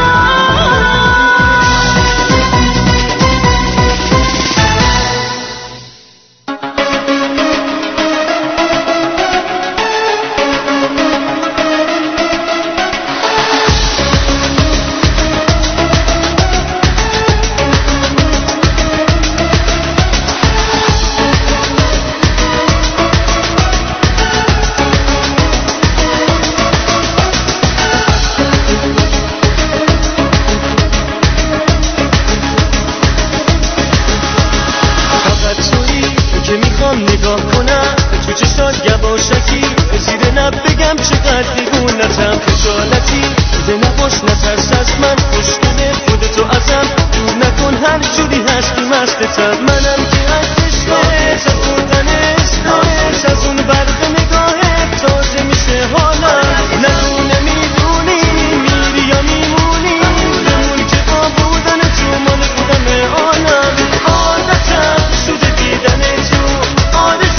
Speaker 18: فقط تویی که میخوام نگاه کنم تو چشات یواشکی، زیر لب بگم چقدر دیوونتم، خجالتی ده نباش نترس از من، خوشگله خودتو ازم دور نکن، هر جوری هستی مستتم، منم که از عشقت از بردن اسمت از اون برق نگاهت تازه میشه حالم. ندونه میدونی میری یا میمونی، بمون که با بودن تو مال خودم عالم، عادتم شده دیدن تو،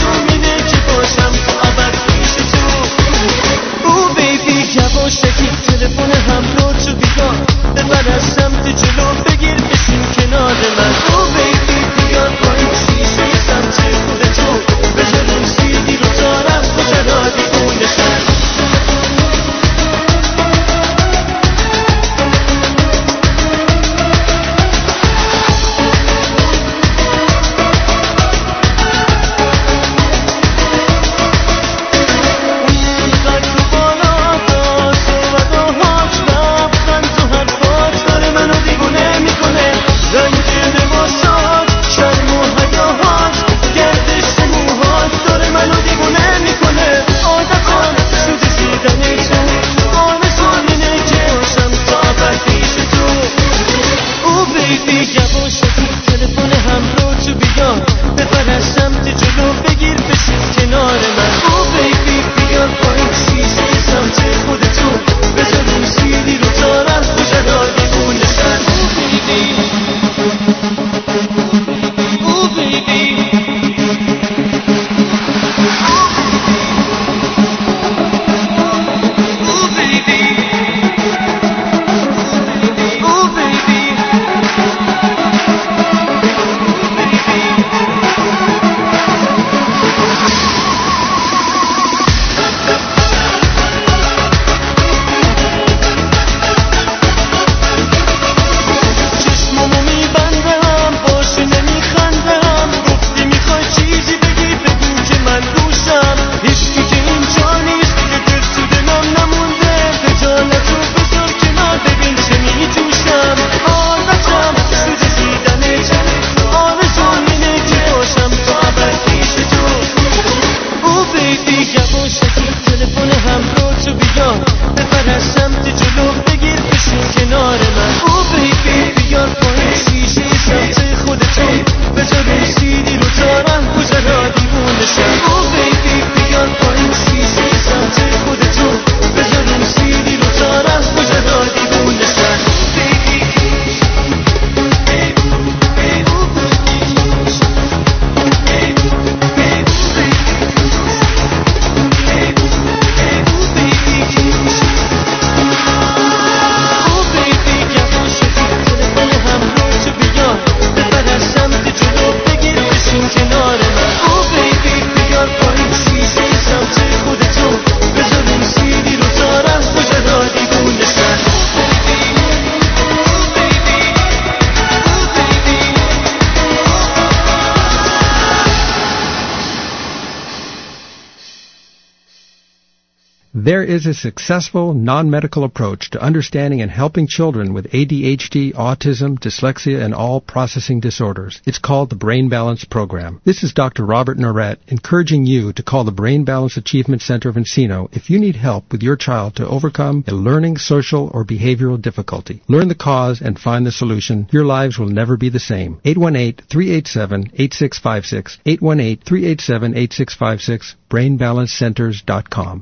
Speaker 3: There is a successful non-medical approach to understanding and helping children with ADHD, autism, dyslexia, and all processing disorders. It's called the Brain Balance Program. This is Dr. Robert Norette encouraging you to call the Brain Balance Achievement Center of Encino if you need help with your child to overcome a learning, social, or behavioral difficulty. Learn the cause and find the solution. Your lives will never be the same. 818-387-8656. 818-387-8656. BrainBalanceCenters.com.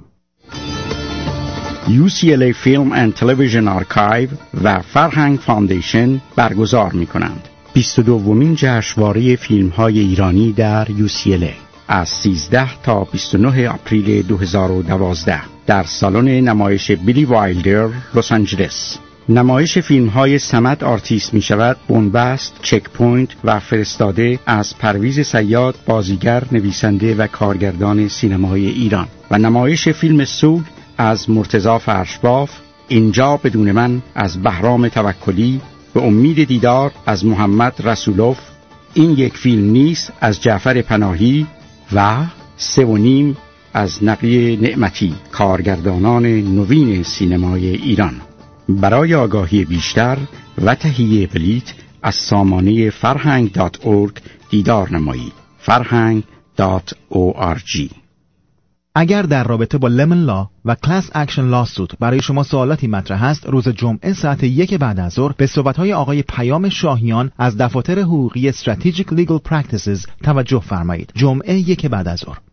Speaker 6: UCLA Film and Television Archive و فرهنگ فاندیشن برگزار می کنند 22مین جشنواره فیلم‌های ایرانی در UCLA از 13 تا 29 آپریل 2012 در سالن نمایش بیلی وایلدر لس آنجلس. نمایش فیلم‌های صمد آرتیست می شود بنبست، چک پوینت و فرستاده از پرویز صیاد، بازیگر، نویسنده و کارگردان سینمای ایران و نمایش فیلم سوگ از مرتضی فرشباف، اینجا بدون من از بهرام توکلی، به امید دیدار از محمد رسولوف، این یک فیلم نیست از جعفر پناهی و 3.5 از نقی نعمتی، کارگردانان نوین سینمای ایران. برای آگاهی بیشتر و تهیه بلیت از سامانه farhang.org دیدار نمایید. farhang.org.
Speaker 24: اگر در رابطه با لمن لا و کلاس اکشن لاسوت برای شما سوالاتی مطرح است، روز جمعه ساعت 1 بعد از ظهر به صحبت‌های آقای پیام شاهیان از دفاتر حقوقی Strategic Legal Practices توجه فرمایید. جمعه 1 بعد از ظهر.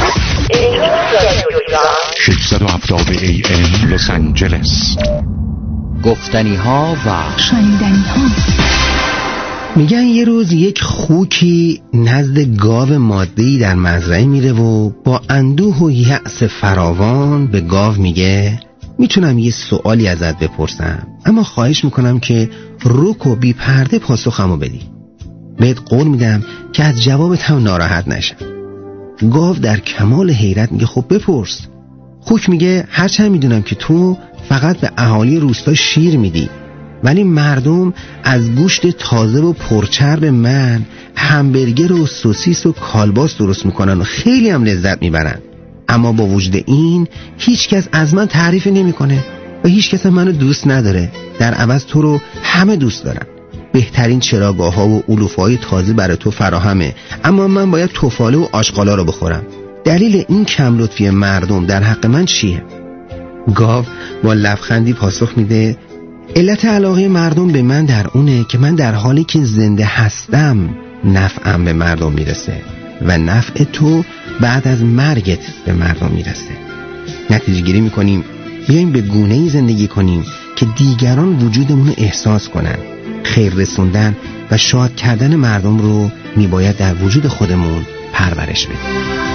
Speaker 7: 670 AM لس آنجلس.
Speaker 8: گفتنی ها و
Speaker 5: شنیدنی ها.
Speaker 10: میگن یه روز یک خوکی نزد گاو ماده‌ای در مزرعه میره و با اندوه و یأس فراوان به گاو میگه میتونم یه سوالی ازت بپرسم، اما خواهش میکنم که رک و بی پرده پاسخمو بدی. بهت قول میدم که از جوابت هم ناراحت نشم. گاو در کمال حیرت میگه خب بپرس. خوک میگه هرچند میدونم که تو فقط به اهالی روستا شیر میدی، ولی مردم از گوشت تازه و پرچرب من همبرگر و سوسیس و کالباس درست میکنن و خیلی هم لذت میبرن، اما با وجود این هیچ کس از من تعریف نمیکنه و هیچ کس منو دوست نداره. در عوض تو رو همه دوست دارن. بهترین چراگاه ها و علوفه های تازه برای تو فراهمه، اما من باید توفاله و آشغالا رو بخورم. دلیل این کم لطفی مردم در حق من چیه؟ گاو با لبخندی پاسخ میده علت علاقه مردم به من در اونه که من در حالی که زنده هستم نفعم به مردم میرسه و نفع تو بعد از مرگت به مردم میرسه. نتیجه گیری میکنیم بیاییم به گونه‌ای زندگی کنیم که دیگران وجودمون رو احساس کنن. خیر رسوندن و شاد کردن مردم رو میباید در وجود خودمون پرورش بدیم.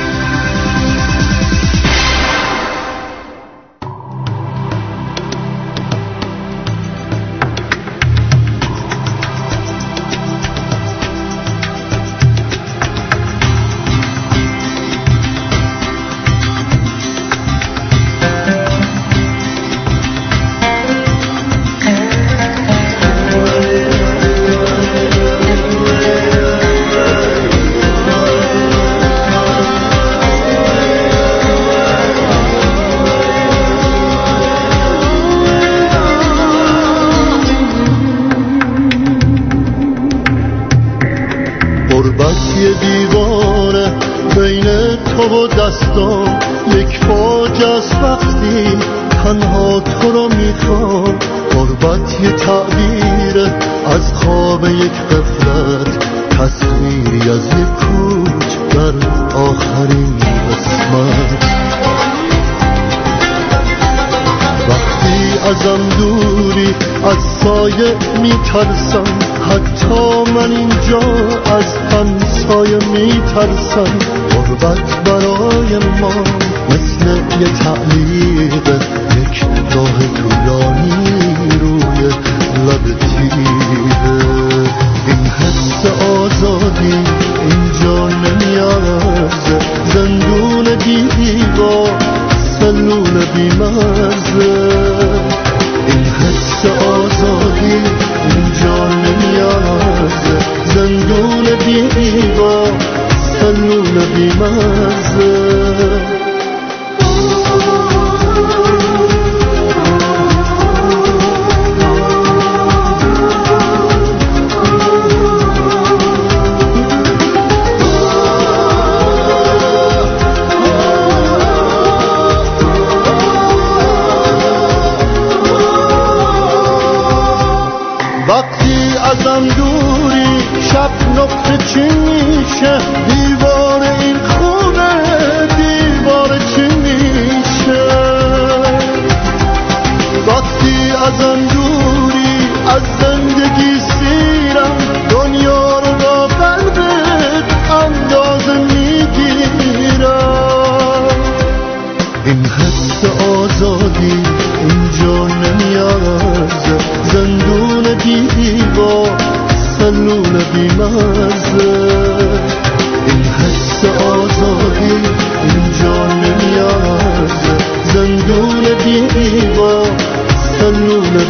Speaker 1: میترسم، حتی من اینجا از همسایه میترسم. غربت برای ما مثل یه تعلیق، یک راه طولانی روی لب تیره. این حس آزادی اینجا نمیارزه، زندون دیوار سلول بیمرزه. این حس آزادی اینجا نمیارزه، زندون دیوار سلول بیمرزه.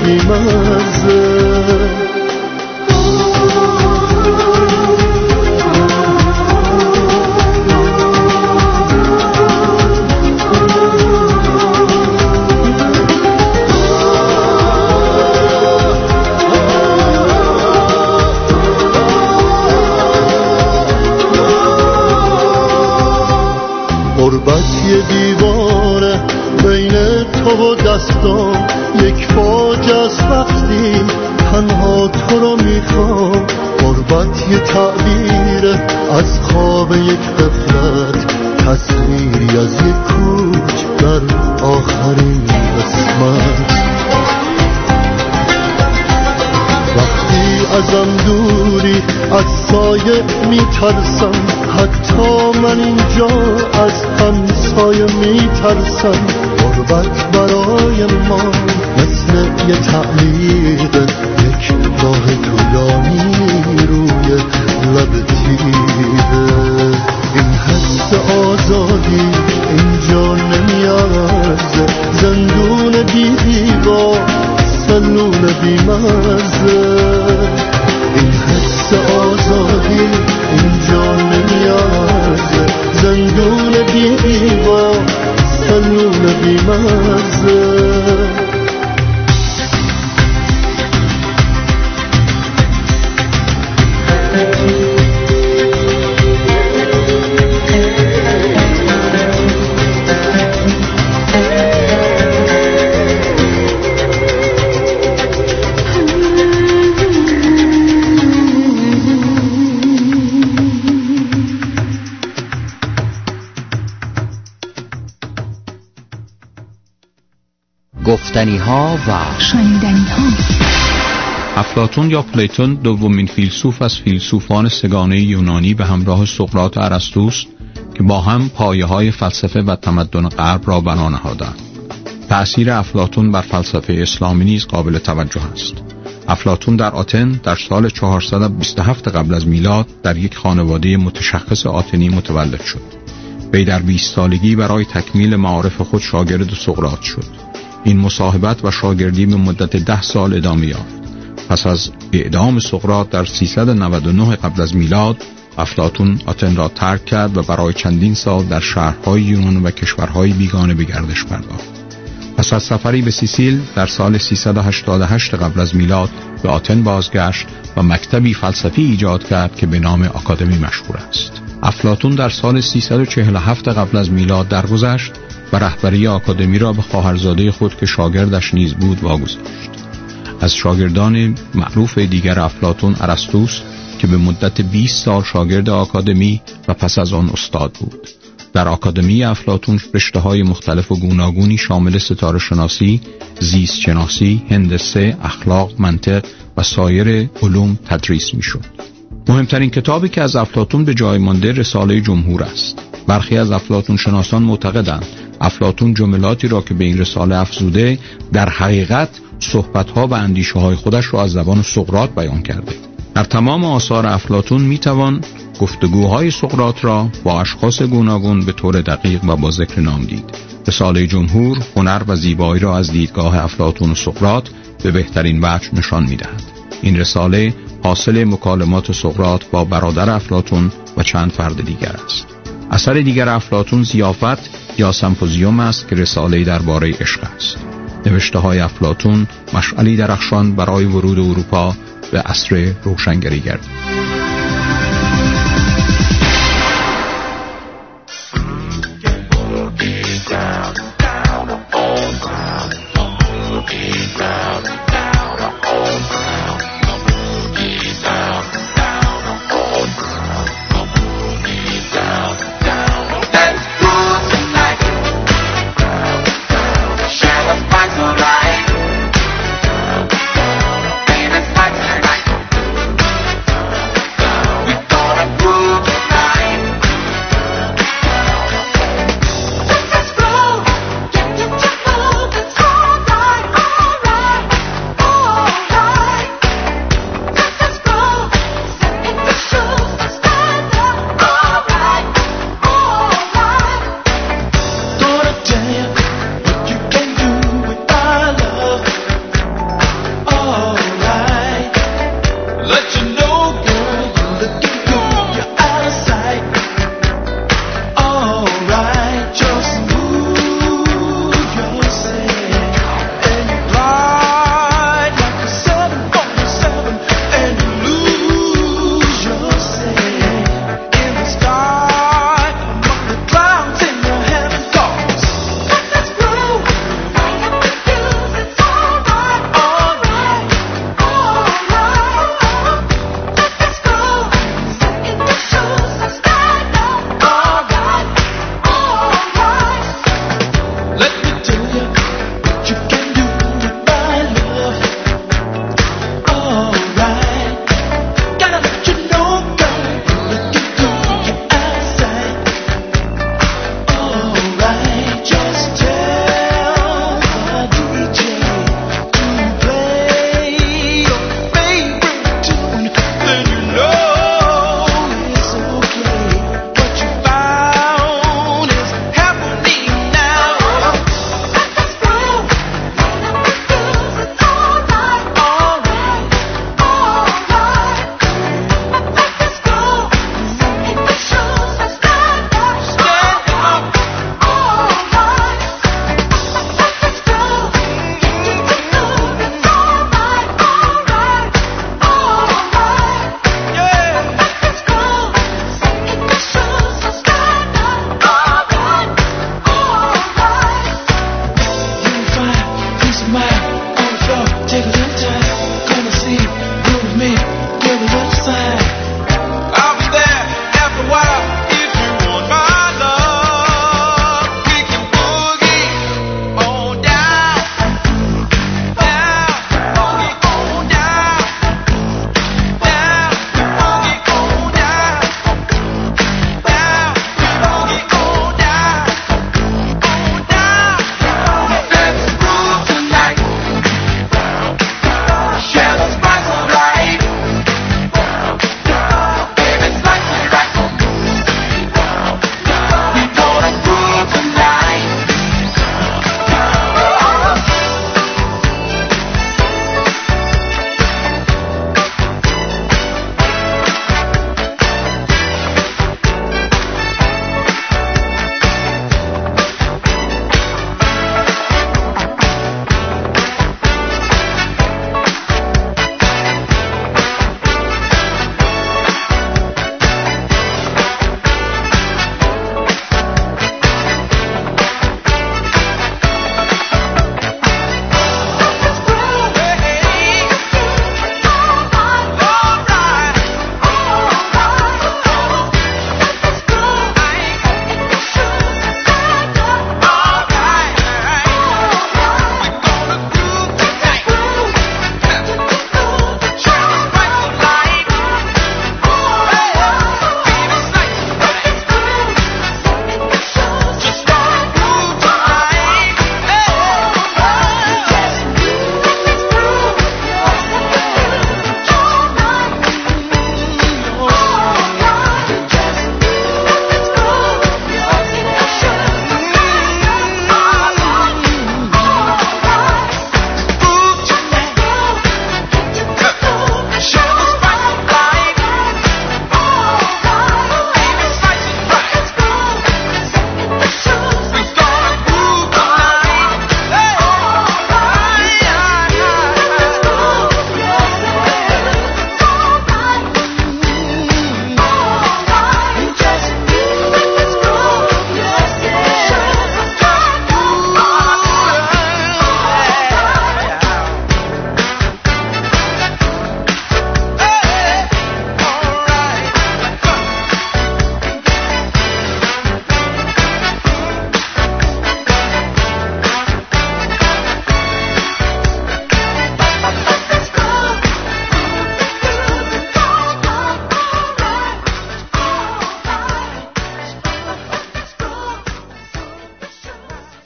Speaker 1: بی‌مزه. غربت یه دیواره بین تو و دستام، یک فاجعه است وقتی تنها تو رو میخوام. غربت یه تعبیره از خواب یک غفلت، تصویری از یک کوچ در آخرین قسمت. وقتی ازم دوری از سایه میترسم، حتی من اینجا از همسایه میترسم. غربت برای ما مثل یه تعلیق، یک راه طولانی روی لب تیره. این حس آزادی اینجا نمیارزه، زندون بی دیوار، سلول بی‌مزه. این حس آزادی اینجا نمیارزه، زندون بی دیوار، سلول بی‌مزه.
Speaker 8: گفتنی ها و
Speaker 2: شنیدنی ها.
Speaker 4: افلاطون یا پلیتون دومین فیلسوف از فیلسوفان سگانه یونانی به همراه سقراط و ارسطوست که با هم پایه‌های فلسفه و تمدن غرب را بنا نهادند. تأثیر افلاطون بر فلسفه اسلامی نیز قابل توجه است. افلاطون در آتن در سال 427 قبل از میلاد در یک خانواده متشخص آتنی متولد شد. وی در 20 سالگی برای تکمیل معارف خود شاگرد سقراط شد. این مصاحبت و شاگردی به مدت 10 سال ادامه یافت. پس از اعدام سقراط در 399 قبل از میلاد، افلاطون آتن را ترک کرد و برای چندین سال در شهرهای یونان و کشورهای بیگانه به گردش پرداخت. پس از سفری به سیسیل در سال 388 قبل از میلاد به آتن بازگشت و مکتبی فلسفی ایجاد کرد که به نام آکادمی مشهور است. افلاطون در سال 347 قبل از میلاد درگذشت و رهبری آکادمی را به خواهرزاده خود که شاگردش نیز بود واگذاشت. از شاگردان معروف دیگر افلاطون ارسطوست که به مدت 20 سال شاگرد آکادمی و پس از آن استاد بود. در آکادمی افلاطون رشته‌های مختلف و گوناگونی شامل ستاره شناسی، زیست شناسی، هندسه، اخلاق، منطق و سایر علوم تدریس می‌شد. مهمترین کتابی که از افلاطون به جای مانده رساله جمهور است. برخی از افلاطون شناسان معتقدند افلاطون جملاتی را که به این رساله افزوده در حقیقت صحبت‌ها و اندیشه‌های خودش را از زبان سقراط بیان کرده. در تمام آثار افلاطون می‌توان گفتگوهای سقراط را با اشخاص گوناگون به طور دقیق و با ذکر نام دید. رساله جمهور هنر و زیبایی را از دیدگاه افلاطون و سقراط به بهترین وجه نشان می‌دهد. این رساله حاصل مکالمات سقراط با برادر افلاطون و چند فرد دیگر است. اثر دیگر افلاطون ضیافت یا سمپوزیوم است که رساله‌ای درباره عشق است. نوشته‌های افلاطون مشعلی درخشان برای ورود اروپا به عصر روشنگری گردید.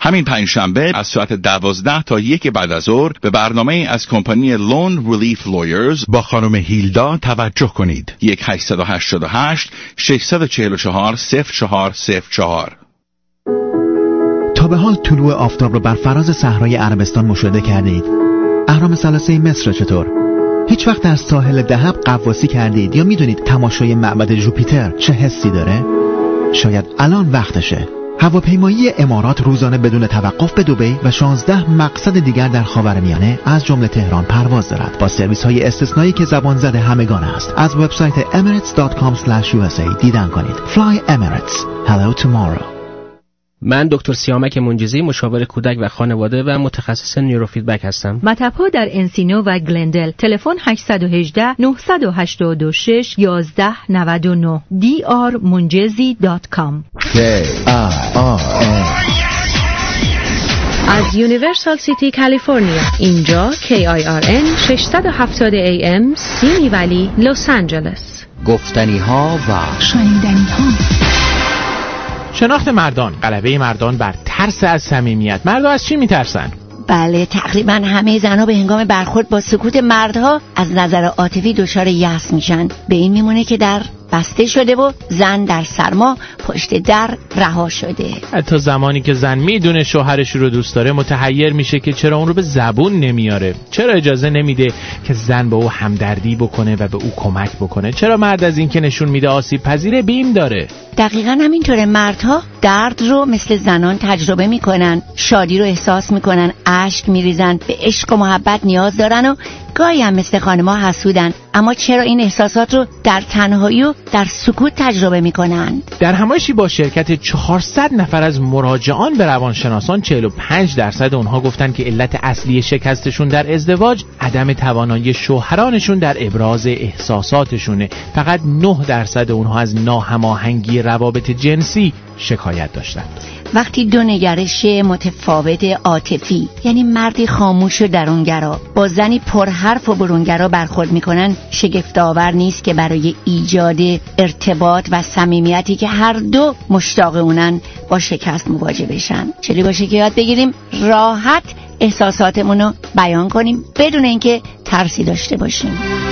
Speaker 22: همین پنجشنبه از ساعت 12 تا 1 بعد از ظهر به برنامه از کمپانی لون ریلیف لویرز با خانم هیلدا توجه کنید. 1-888 644 0404.
Speaker 24: تا به حال طلوع آفتاب رو بر فراز صحرای عربستان مشاهده کردید؟ اهرام ثلاثه مصر چطور؟ هیچ وقت در ساحل دهب غواصی کردید یا میدونید تماشای معبد جوپیتر چه حسی داره؟ شاید الان وقتشه. هواپیمایی امارات روزانه بدون توقف به دبی و 16 مقصد دیگر در خاورمیانه از جمله تهران پرواز دارد با سرویس‌های استثنایی که زبان زده همگان است. از وبسایت emirates.com/usa دیدن کنید. Fly Emirates. Hello tomorrow.
Speaker 12: من دکتر سیامک منجزی، مشاور کودک و خانواده و متخصص نیوروفیدبک هستم.
Speaker 13: مطب‌ها در انسینو و گلندل. تلفن 818 986 1199 drmunjezi.com. از یونیورسال سیتی کالیفرنیا. اینجا KIRN 670 AM سیمی ولی لس آنجلس.
Speaker 8: گفتنی ها و
Speaker 13: شنیدنی ها.
Speaker 14: شناخت مردان، غلبه مردان بر ترس از صمیمیت. مردها از چی میترسن؟
Speaker 17: بله، تقریبا همه زنها به هنگام برخورد با سکوت مردها از نظر عاطفی دچار یأس میشن. به این میمونه که در بسته شده و زن در سرما پشت در رها شده.
Speaker 14: حتی زمانی که زن میدونه شوهرش رو دوست داره متحیر میشه که چرا اون رو به زبون نمیاره، چرا اجازه نمیده که زن با او همدردی بکنه و به او کمک بکنه، چرا مرد از این که نشون میده آسیب پذیر بیم داره.
Speaker 17: دقیقاً همینطوره. مردها درد رو مثل زنان تجربه میکنن، شادی رو احساس میکنن، اشک میریزن، به عشق و محبت نیاز دارن و گاهی هم مثل خانم‌ها حسودن. اما چرا این احساسات رو در تنهایی و در سکوت تجربه میکنن؟
Speaker 14: در همایشی با شرکت 400 نفر از مراجعان به روانشناسان 45% اونها گفتن که علت اصلی شکستشون در ازدواج عدم توانایی شوهرانشون در ابراز احساساتشونه. فقط 9% اونها از ناهماهنگی روابط جنسی شکایت داشتند.
Speaker 17: وقتی دو نگرش متفاوت عاطفی، یعنی مردی خاموش و درونگرا با زنی پرحرف و برونگرا برخورد میکنن، شگفت‌آور نیست که برای ایجاد ارتباط و صمیمیتی که هر دو مشتاق اونن با شکست مواجه بشن. چلی باشه که یاد بگیریم راحت احساساتمون رو بیان کنیم بدون اینکه ترسی داشته باشیم.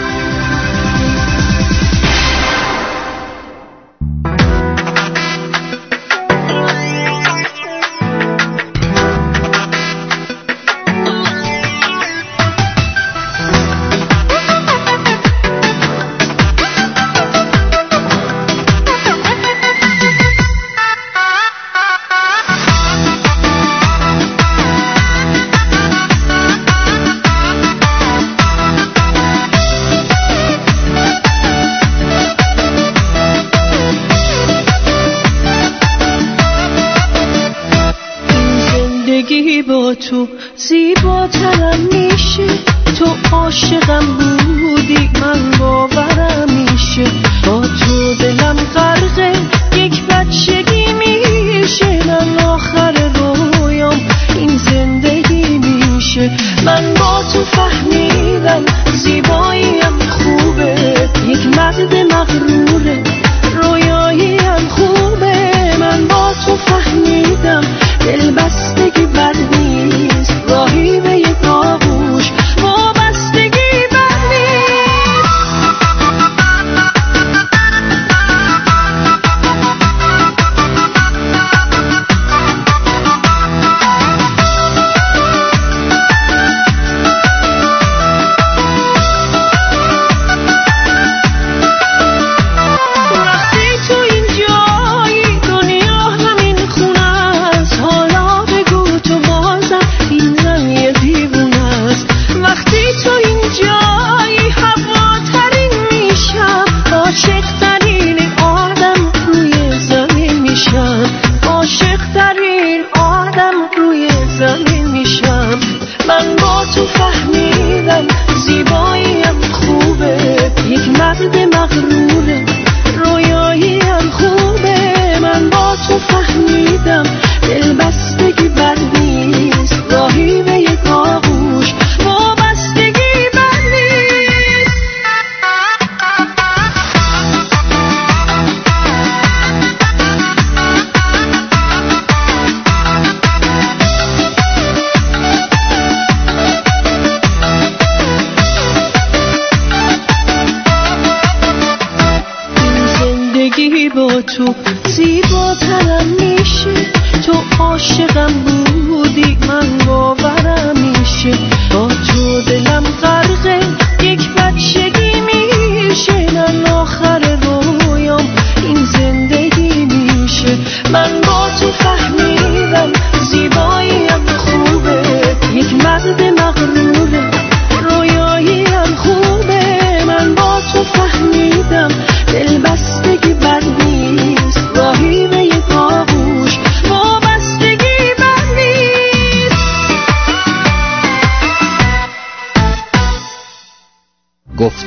Speaker 19: تو زیباترم میشه، تو عاشقم بودی من باورم میشه، با تو دلم غرقه یک بچگی میشه، من آخر رویام این زندگی میشه، من با تو فهمیدم زیباییم خوبه، یک مرد مغروره رویاییم خوبه، من با تو فهمیدم دلبستگی بد نیست، راهی به یک آغوش وابستگی بد نیست.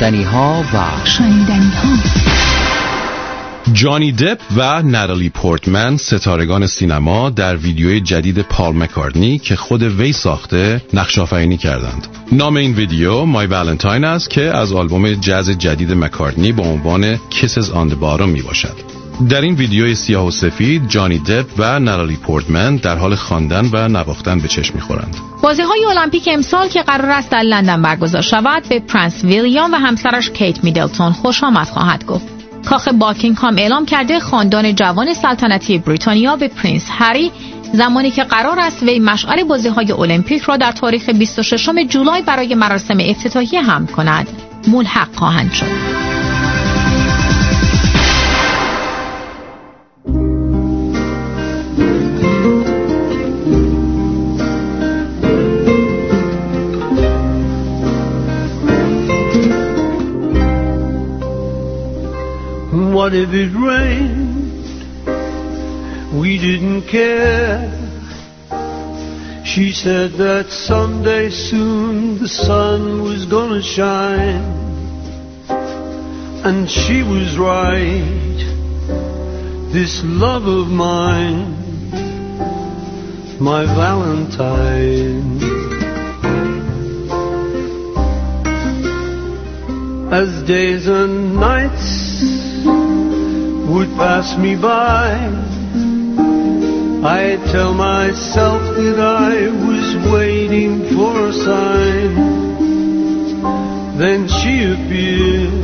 Speaker 8: گفتنی‌ها و
Speaker 2: شنیدنی‌ها.
Speaker 9: جانی دپ و ناتالی پورتمن ستارگان سینما در ویدیوی جدید پال مکارتنی که خود وی ساخته نقش آفرینی کردند. نام این ویدیو مای والنتاین است که از آلبوم جاز جدید مکارتنی با عنوان Kisses on the Bottom می باشد. در این ویدیوی سیاه و سفید جانی دپ و ناتالی پورتمن در حال خواندن و نواختن به چشم می‌خورند.
Speaker 11: بازی‌های المپیک امسال که قرار است در لندن برگزار شود به پرنس ویلیام و همسرش کیت میدلتون خوش آمد خواهد گفت. کاخ باکینگهام اعلام کرده خاندان جوان سلطنتی بریتانیا به پرنس هری زمانی که قرار است وی مشعل بازی‌های المپیک را در تاریخ 26 جولای برای مراسم افتتاحیه حمل کند ملحق خواهند شد.
Speaker 15: What if it rained? We didn't care. She said that someday soon the sun was gonna shine. And she was right. This love of mine, my Valentine. As days and nights would pass me by, I tell myself that I was waiting for a sign. Then she appeared,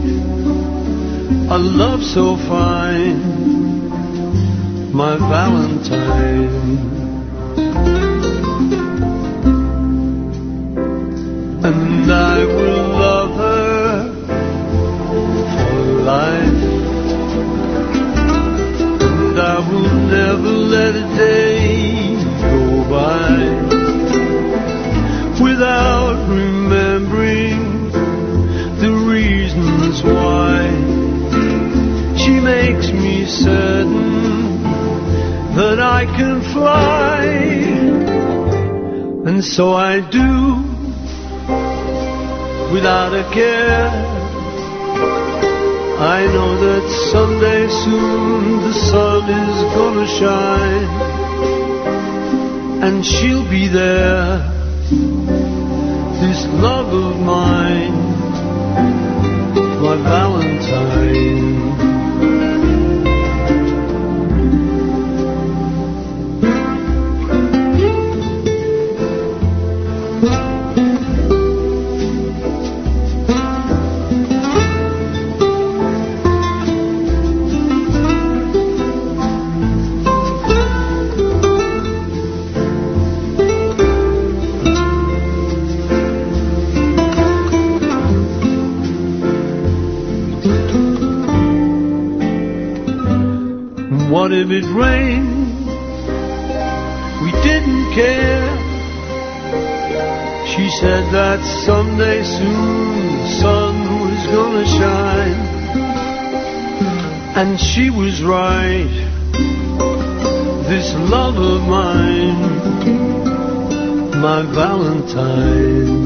Speaker 15: a love so fine, my Valentine. And I will love her for life. I will never let a day go by without remembering the reasons why. She makes me certain that I can fly, and so I do without a care. I know that someday soon the sun is gonna shine, and she'll be there, this love of mine, my Valentine. What if it rained? We didn't care. She said that someday soon the sun was gonna shine, and she was right. This love of mine, my Valentine.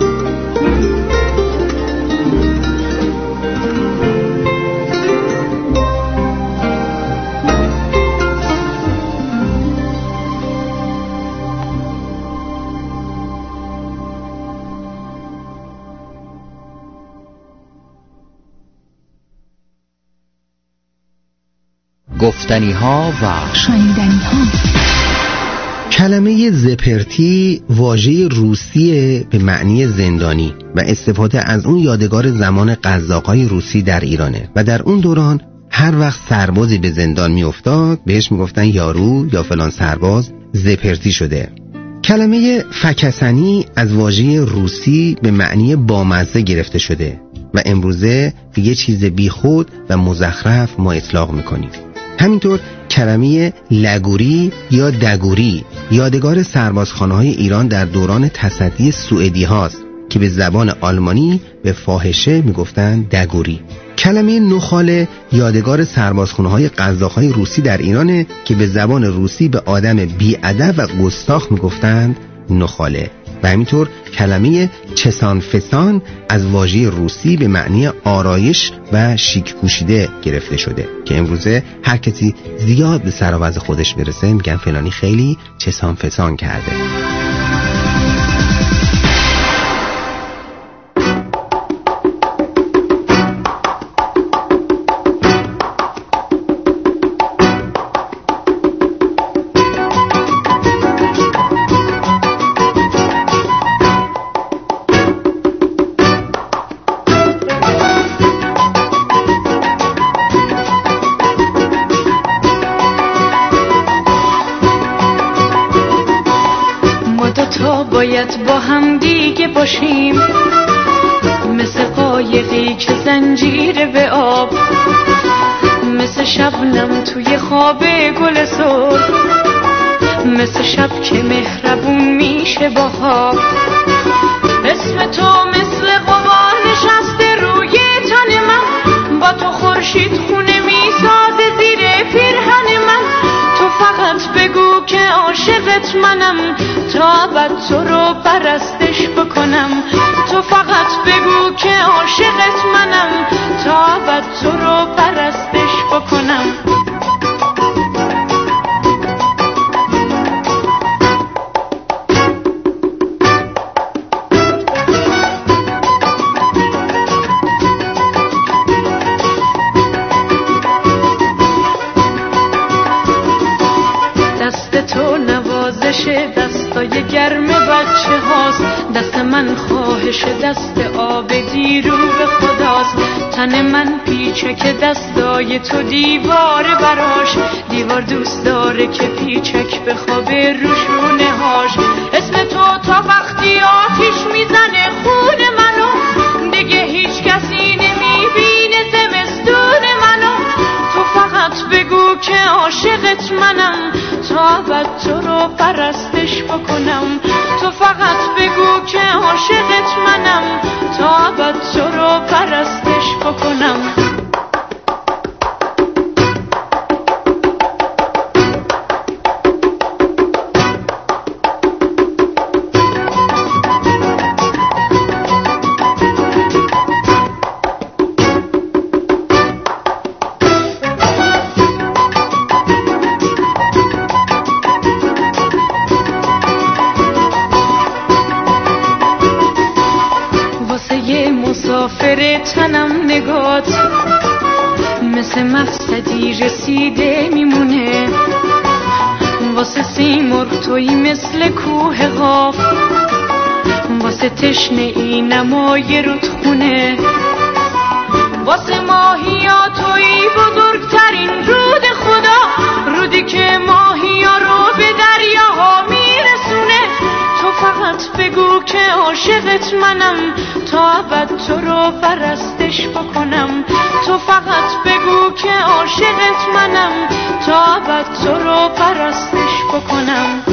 Speaker 8: گفتنی‌ها و
Speaker 2: شنیدنی‌ها.
Speaker 10: کلمه زپرتی واژه روسیه به معنی زندانی و استفاده از اون یادگار زمان قزاق‌های روسی در ایرانه و در اون دوران هر وقت سربازی به زندان میافتاد بهش میگفتن یارو یا فلان سرباز زپرتی شده. کلمه فکسنی از واژه روسی به معنی بامزه گرفته شده و امروزه به یه چیز بیخود و مزخرف ما اطلاق میکنیم. همینطور کلمه لگوری یا دگوری یادگار سربازخانه‌های ایران در دوران تصدی سوئدی هاست که به زبان آلمانی به فاحشه میگفتن دگوری. کلمه نخاله یادگار سربازخانه‌های قزاق‌های روسی در ایرانه که به زبان روسی به آدم بی‌ادب و گستاخ میگفتند نخاله. و همینطور کلمه چسان فسان از واژه روسی به معنی آرایش و شیک پوشیده گرفته شده که امروزه هر کسی زیاد به سر و وضع خودش برسه میگن فلانی خیلی چسان فسان کرده.
Speaker 19: باید با هم دیگه باشیم، مثل قایقی که زنجیر به آب، مثل شبنم توی خواب گل سرخ، مثل شب که مهربون میشه با خواب. اسم تو مثل غبار نشسته روی تن من، با تو خورشید خونه میسازه زیر پیرهن من. تو فقط بگو که عاشقت منم تا ابد تو رو پرستش بکنم. تو فقط بگو که عاشقت منم تا ابد تو رو پرستش بکنم. دستای گرم بچه هاست، دست من خواهش دست آب دیرو به خداست. تن من پیچه که دستای تو دیوار براش، دیوار دوست داره که پیچک به خواب روشونه هاش. اسم تو تا وقتی آتیش میزنه خون منو، دیگه هیچ کسی نمیبینه زمستون منو. تو فقط بگو که عاشقت منم تا ابد تو رو پرستش بکنم. تو فقط بگو که عاشقت منم تا ابد تو رو پرستش بکنم. مسافر تنم نگات مثل مقصدی رسیده میمونه، واسه سیمرغ تویی مثل کوه قاف، واسه تشنه ای نمای رودخونه، واسه ماهیا تویی بزرگترین رود خدا، رودی که ماهیا رو به دریاها میرسونه. تو فقط بگو که عاشقت منم تا ابد تو رو پرستش بکنم. تو فقط بگو که عاشقت منم تا ابد تو رو پرستش بکنم.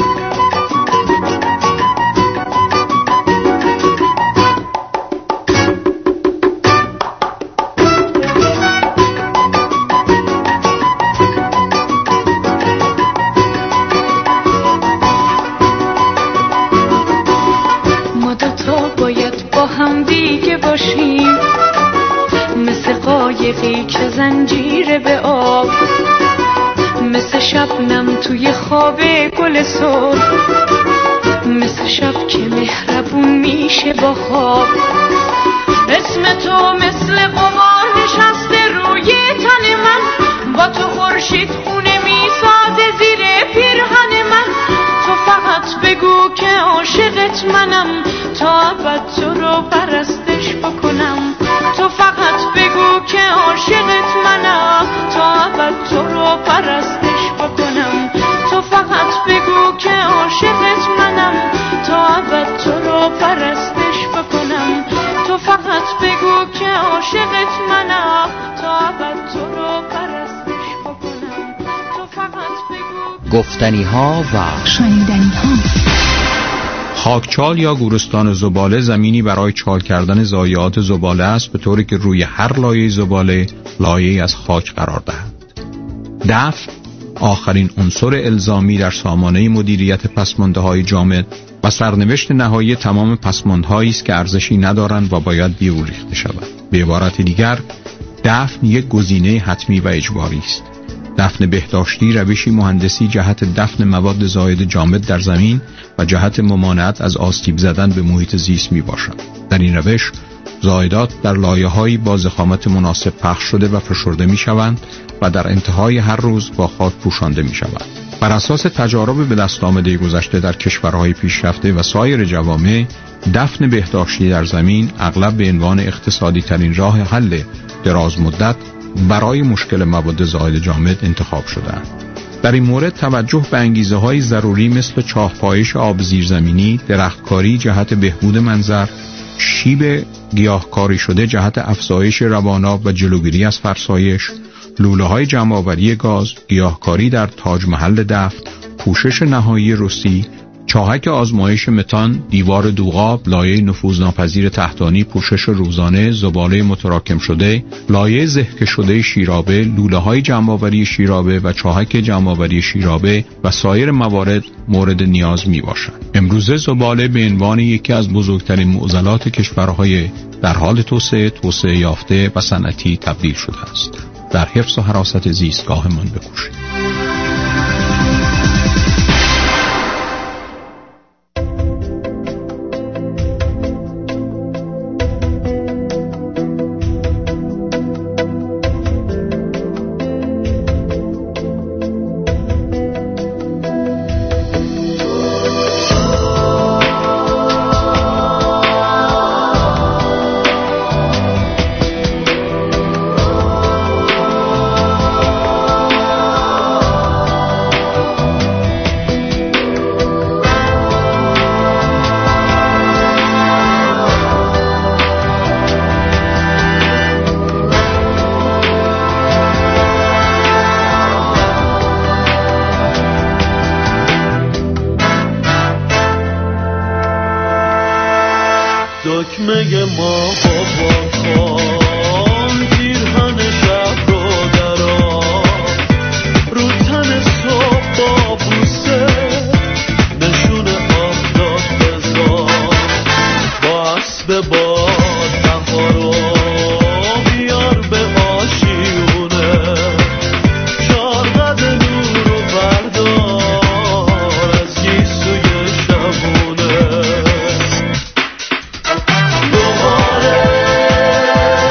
Speaker 19: هم دیگه باشیم مثل قایقی که زنجیر به آب، مثل شبنم توی خواب گل سرخ، مثل شب که مهربون میشه با خواب. اسم تو مثل غبار نشسته روی تن من، با تو خورشید خونه میسازه زیر پیرهن من. تو فقط بگو که عاشقت منم تا ابد تو رو پرستش بکنم. تو فقط بگو که عاشقت منم تا ابد تو رو پرستش بکنم. تو فقط بگو که عاشقت منم تا ابد تو رو پرستش بکنم. تو فقط بگو که عاشقت منم تا ابد تو رو پرستش بکنم. تو فقط بگو
Speaker 8: گفتنی ها و
Speaker 5: شنیدنی ها.
Speaker 16: خاکچال یا گورستان زباله زمینی برای چال کردن ضایعات زباله است، به طوری که روی هر لایه زباله لایه‌ای از خاک قرار دهند. دفن آخرین عنصر الزامی در سامانه مدیریت پسمانده‌های جامد و سرنوشت نهایی تمام پسماندهایی است که ارزشی ندارند و باید بیرون ریخته شوند. به عبارت دیگر، دفن یک گزینه حتمی و اجباری است. دفن بهداشتی روشی مهندسی جهت دفن مواد زائد جامد در زمین و جهت ممانعت از آسیب زدن به محیط زیست می باشد. در این روش زائدات در لایه‌هایی با ضخامت مناسب پخش شده و فشرده می شوند و در انتهای هر روز با خاک پوشانده می شوند. بر اساس تجارب به دست آمده گذشته در کشورهای پیشرفته و سایر جوامع، دفن بهداشتی در زمین اغلب به عنوان اقتصادی ترین راه حل دراز مدت برای مشکل مواد زائد جامد انتخاب شدند. در این مورد توجه به انگیزه‌های ضروری مثل چاه‌پایش آب زیرزمینی، درختکاری جهت بهبود منظر، شیب گیاهکاری شده جهت افزایش رواناب و جلوگیری از فرسایش، لوله‌های جمع‌آوری گاز، گیاهکاری در تاج محل دفن، پوشش نهایی رسی، چاهک آزمایش متان، دیوار دوغاب، لایه نفوذناپذیر تحتانی، پوشش روزانه، زباله متراکم شده، لایه زهکه شده شیرابه، لوله‌های جمع‌آوری شیرابه و چاهک جمع‌آوری شیرابه و سایر موارد مورد نیاز میباشند. امروزه زباله به عنوان یکی از بزرگترین معضلات کشورهای در حال توسعه یافته و صنعتی تبدیل شده است. در حفظ و حراست زیستگاهمان بکوشید.
Speaker 15: دکمه ما بابا خان پیرهن شب رو درا رو تن صبح با بوسه نشون آفتاب بذار با اسب باد بهارو بیار به آشیونه چار قد نور رو بردار از گیسوی شبونه دوباره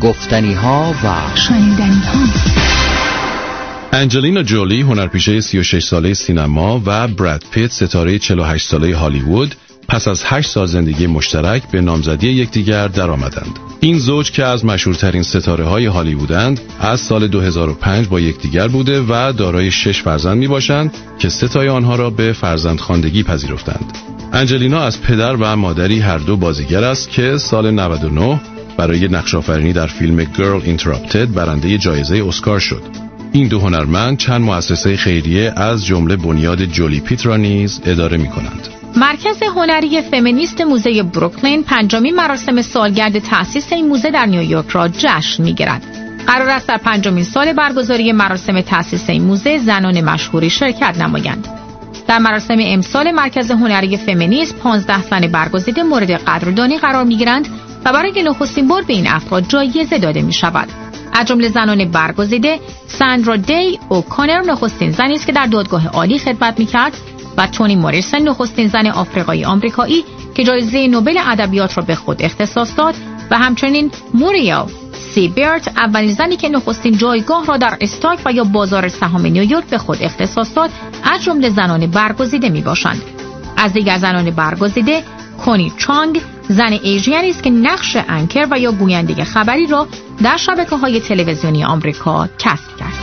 Speaker 8: گفتنی ها و
Speaker 2: شنیدنی ها.
Speaker 9: انجلینا جولی هنرپیشه 36 ساله سینما و براد پیت ستاره 48 ساله هالیوود پس از 8 سال زندگی مشترک به نامزدی یکدیگر درآمدند. این زوج که از مشهورترین ستاره‌های هالیوودند از سال 2005 با یکدیگر بوده و دارای 6 فرزند میباشند که 3 تای آنها را به فرزندخواندگی پذیرفتند. انجلینا از پدر و مادری هر دو بازیگر است که سال 99 برای نقش‌آفرینی در فیلم Girl Interrupted برنده جایزه اسکار شد. این دو هنرمند چند مؤسسه خیریه از جمله بنیاد جولی پیت را نیز اداره می‌کنند.
Speaker 11: مرکز هنری فمینیست موزه بروکلین پنجمین مراسم سالگرد تأسیس این موزه در نیویورک را جشن می‌گیرد. قرار است در 5مین سال برگزاری مراسم تأسیس این موزه زنان مشهوری شرکت نمایند. در مراسم امسال مرکز هنری فمینیست 15 زن برگزیده مورد قدردانی قرار می‌گیرند و برای نخستین بار به این افراد جایزه داده می‌شود. از جمله زنان برگزیده ساندرا دی اوکانر نخستین زنی است که در دادگاه عالی خدمت می‌کرد و تونی موریسن نخستین زن آفریقایی آمریکایی که جایزه نوبل ادبیات را به خود اختصاص داد و همچنین موریل سیبرت اولین زنی که نخستین جایگاه را در استاک و یا بازار سهام نیویورک به خود اختصاص داد از جمله زنان برگزیده میباشند. از دیگر زنان برگزیده کونی چانگ زن ایژیانی است که نقش انکر و یا گوینده خبری را در شبکه‌های تلویزیونی آمریکا کسب کرد.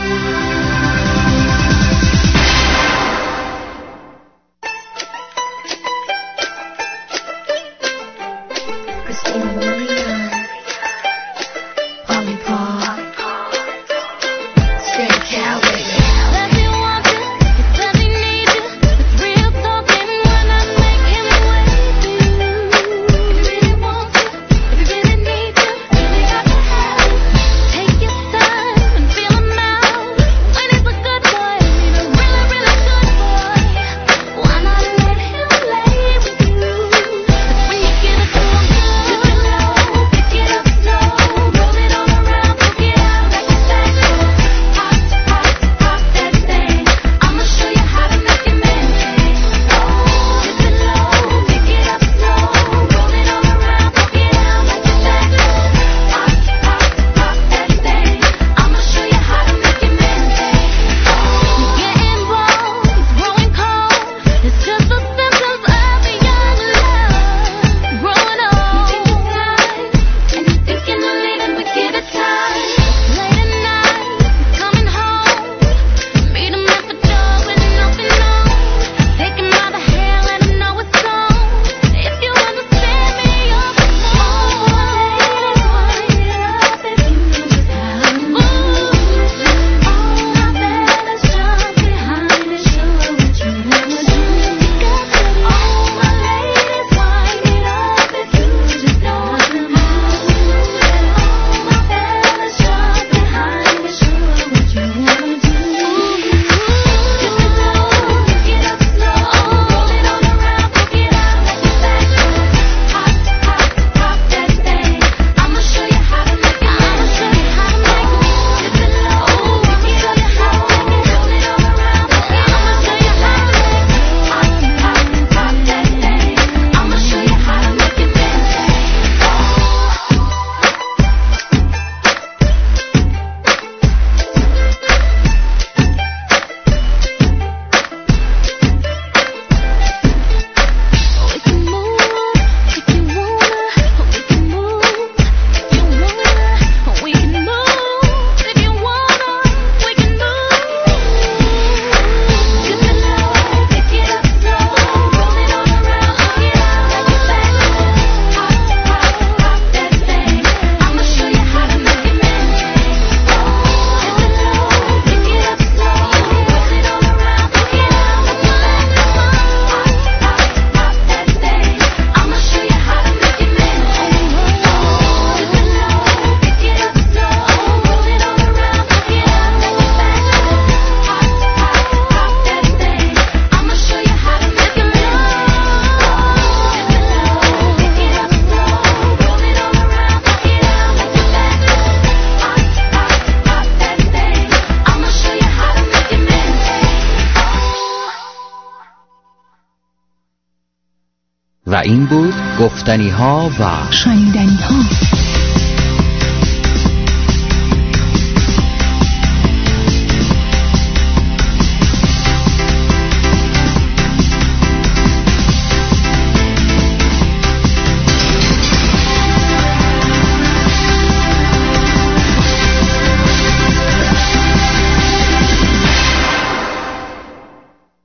Speaker 8: و این بود گفتنی ها و
Speaker 2: شنیدنی ها.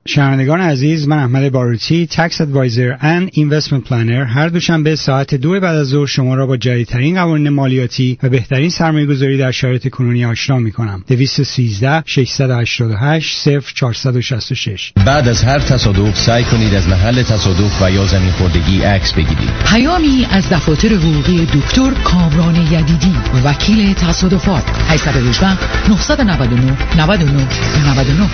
Speaker 18: شنوندگان عزیز، من احمد باروتی، تکس ادوایزر اند اینوستمنت پلنر، هر دوشنبه ساعت 2 بعد از ظهر شما را با جدیدترین قوانین مالیاتی و بهترین سرمایه‌گذاری در شرایط کنونی آشنا می‌کنم. 213 688 0466.
Speaker 20: بعد از هر تصادف سعی کنید از محل تصادف و یا زمین خوردگی عکس بگیرید.
Speaker 2: پیامی از دفاتر حقوقی دکتر کامران یدیدی، وکیل تصادفات. 818 999 99 99.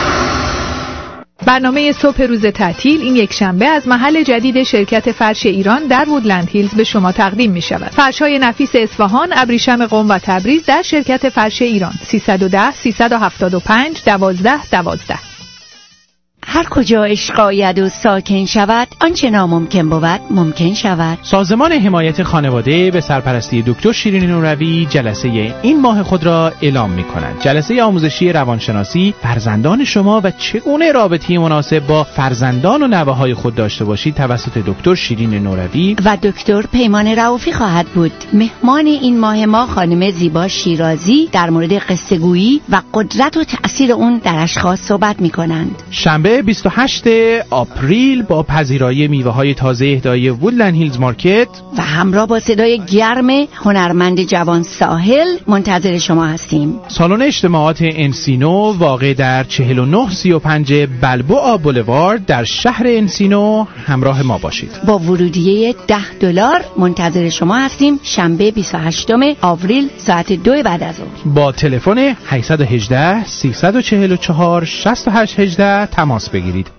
Speaker 21: برنامه صبح روز تعطیل این یک شنبه از محل جدید شرکت فرش ایران در وودلند هیلز به شما تقدیم می شود. فرش‌های نفیس اصفهان، ابریشم قم و تبریز در شرکت فرش ایران. 310 375 12 12.
Speaker 17: هر کجا عشق آید و ساکن شود، آنچه ناممکن بود ممکن شود.
Speaker 14: سازمان حمایت خانواده به سرپرستی دکتر شیرین نوروی جلسه این ماه خود را اعلام می‌کنند. جلسه آموزشی روانشناسی فرزندان شما و چگونه رابطه‌ای مناسب با فرزندان و نوه‌های خود داشته باشید توسط دکتر شیرین نوروی
Speaker 17: و دکتر پیمان رؤوفی خواهد بود. مهمان این ماه ما خانم زیبا شیرازی در مورد قصه‌گویی و قدرت و تأثیر اون در اشخاص صحبت می‌کنند.
Speaker 14: شنبه 28 آپریل با پذیرایی میوه‌های تازه اهدای وودلند هیلز مارکت
Speaker 17: و همراه با صدای گرم هنرمند جوان ساحل منتظر شما هستیم.
Speaker 14: سالن اجتماعات انسینو واقع در 4935 بلبوآ بولوارد در شهر انسینو همراه ما باشید.
Speaker 17: با ورودیه $10 منتظر شما هستیم. شنبه 28 آوریل ساعت 2 بعد از ظهر.
Speaker 14: با تلفن 818 344 6818 تماس بگیرید.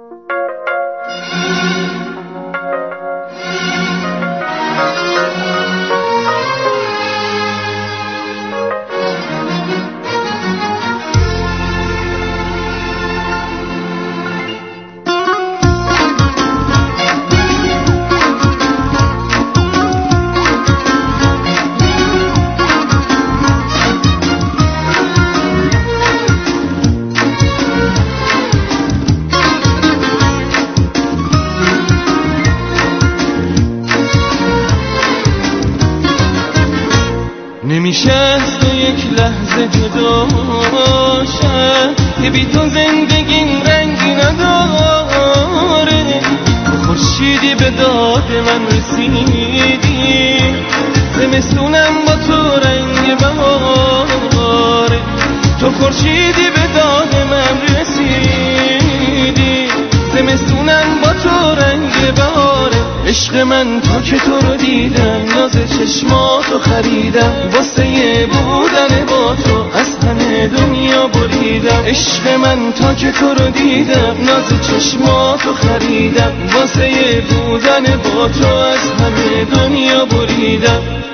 Speaker 23: نمیشه از تو یک لحظه جدا شد که بی تو زندگیم رنگی نداره. تو خورشیدی به داد من رسیدی، زمستونم با تو رنگ بهاره. تو خورشیدی به داد من رسیدی، زمستونم با تو رنگ بهاره. عشق من تا که تو رو دیدم، ناز چشماتو خریدم، واسه بودن با تو از همه دنیا بریدم. عشق من تا که تو رو دیدم، ناز چشماتو خریدم، واسه بودن با تو از همه دنیا بریدم.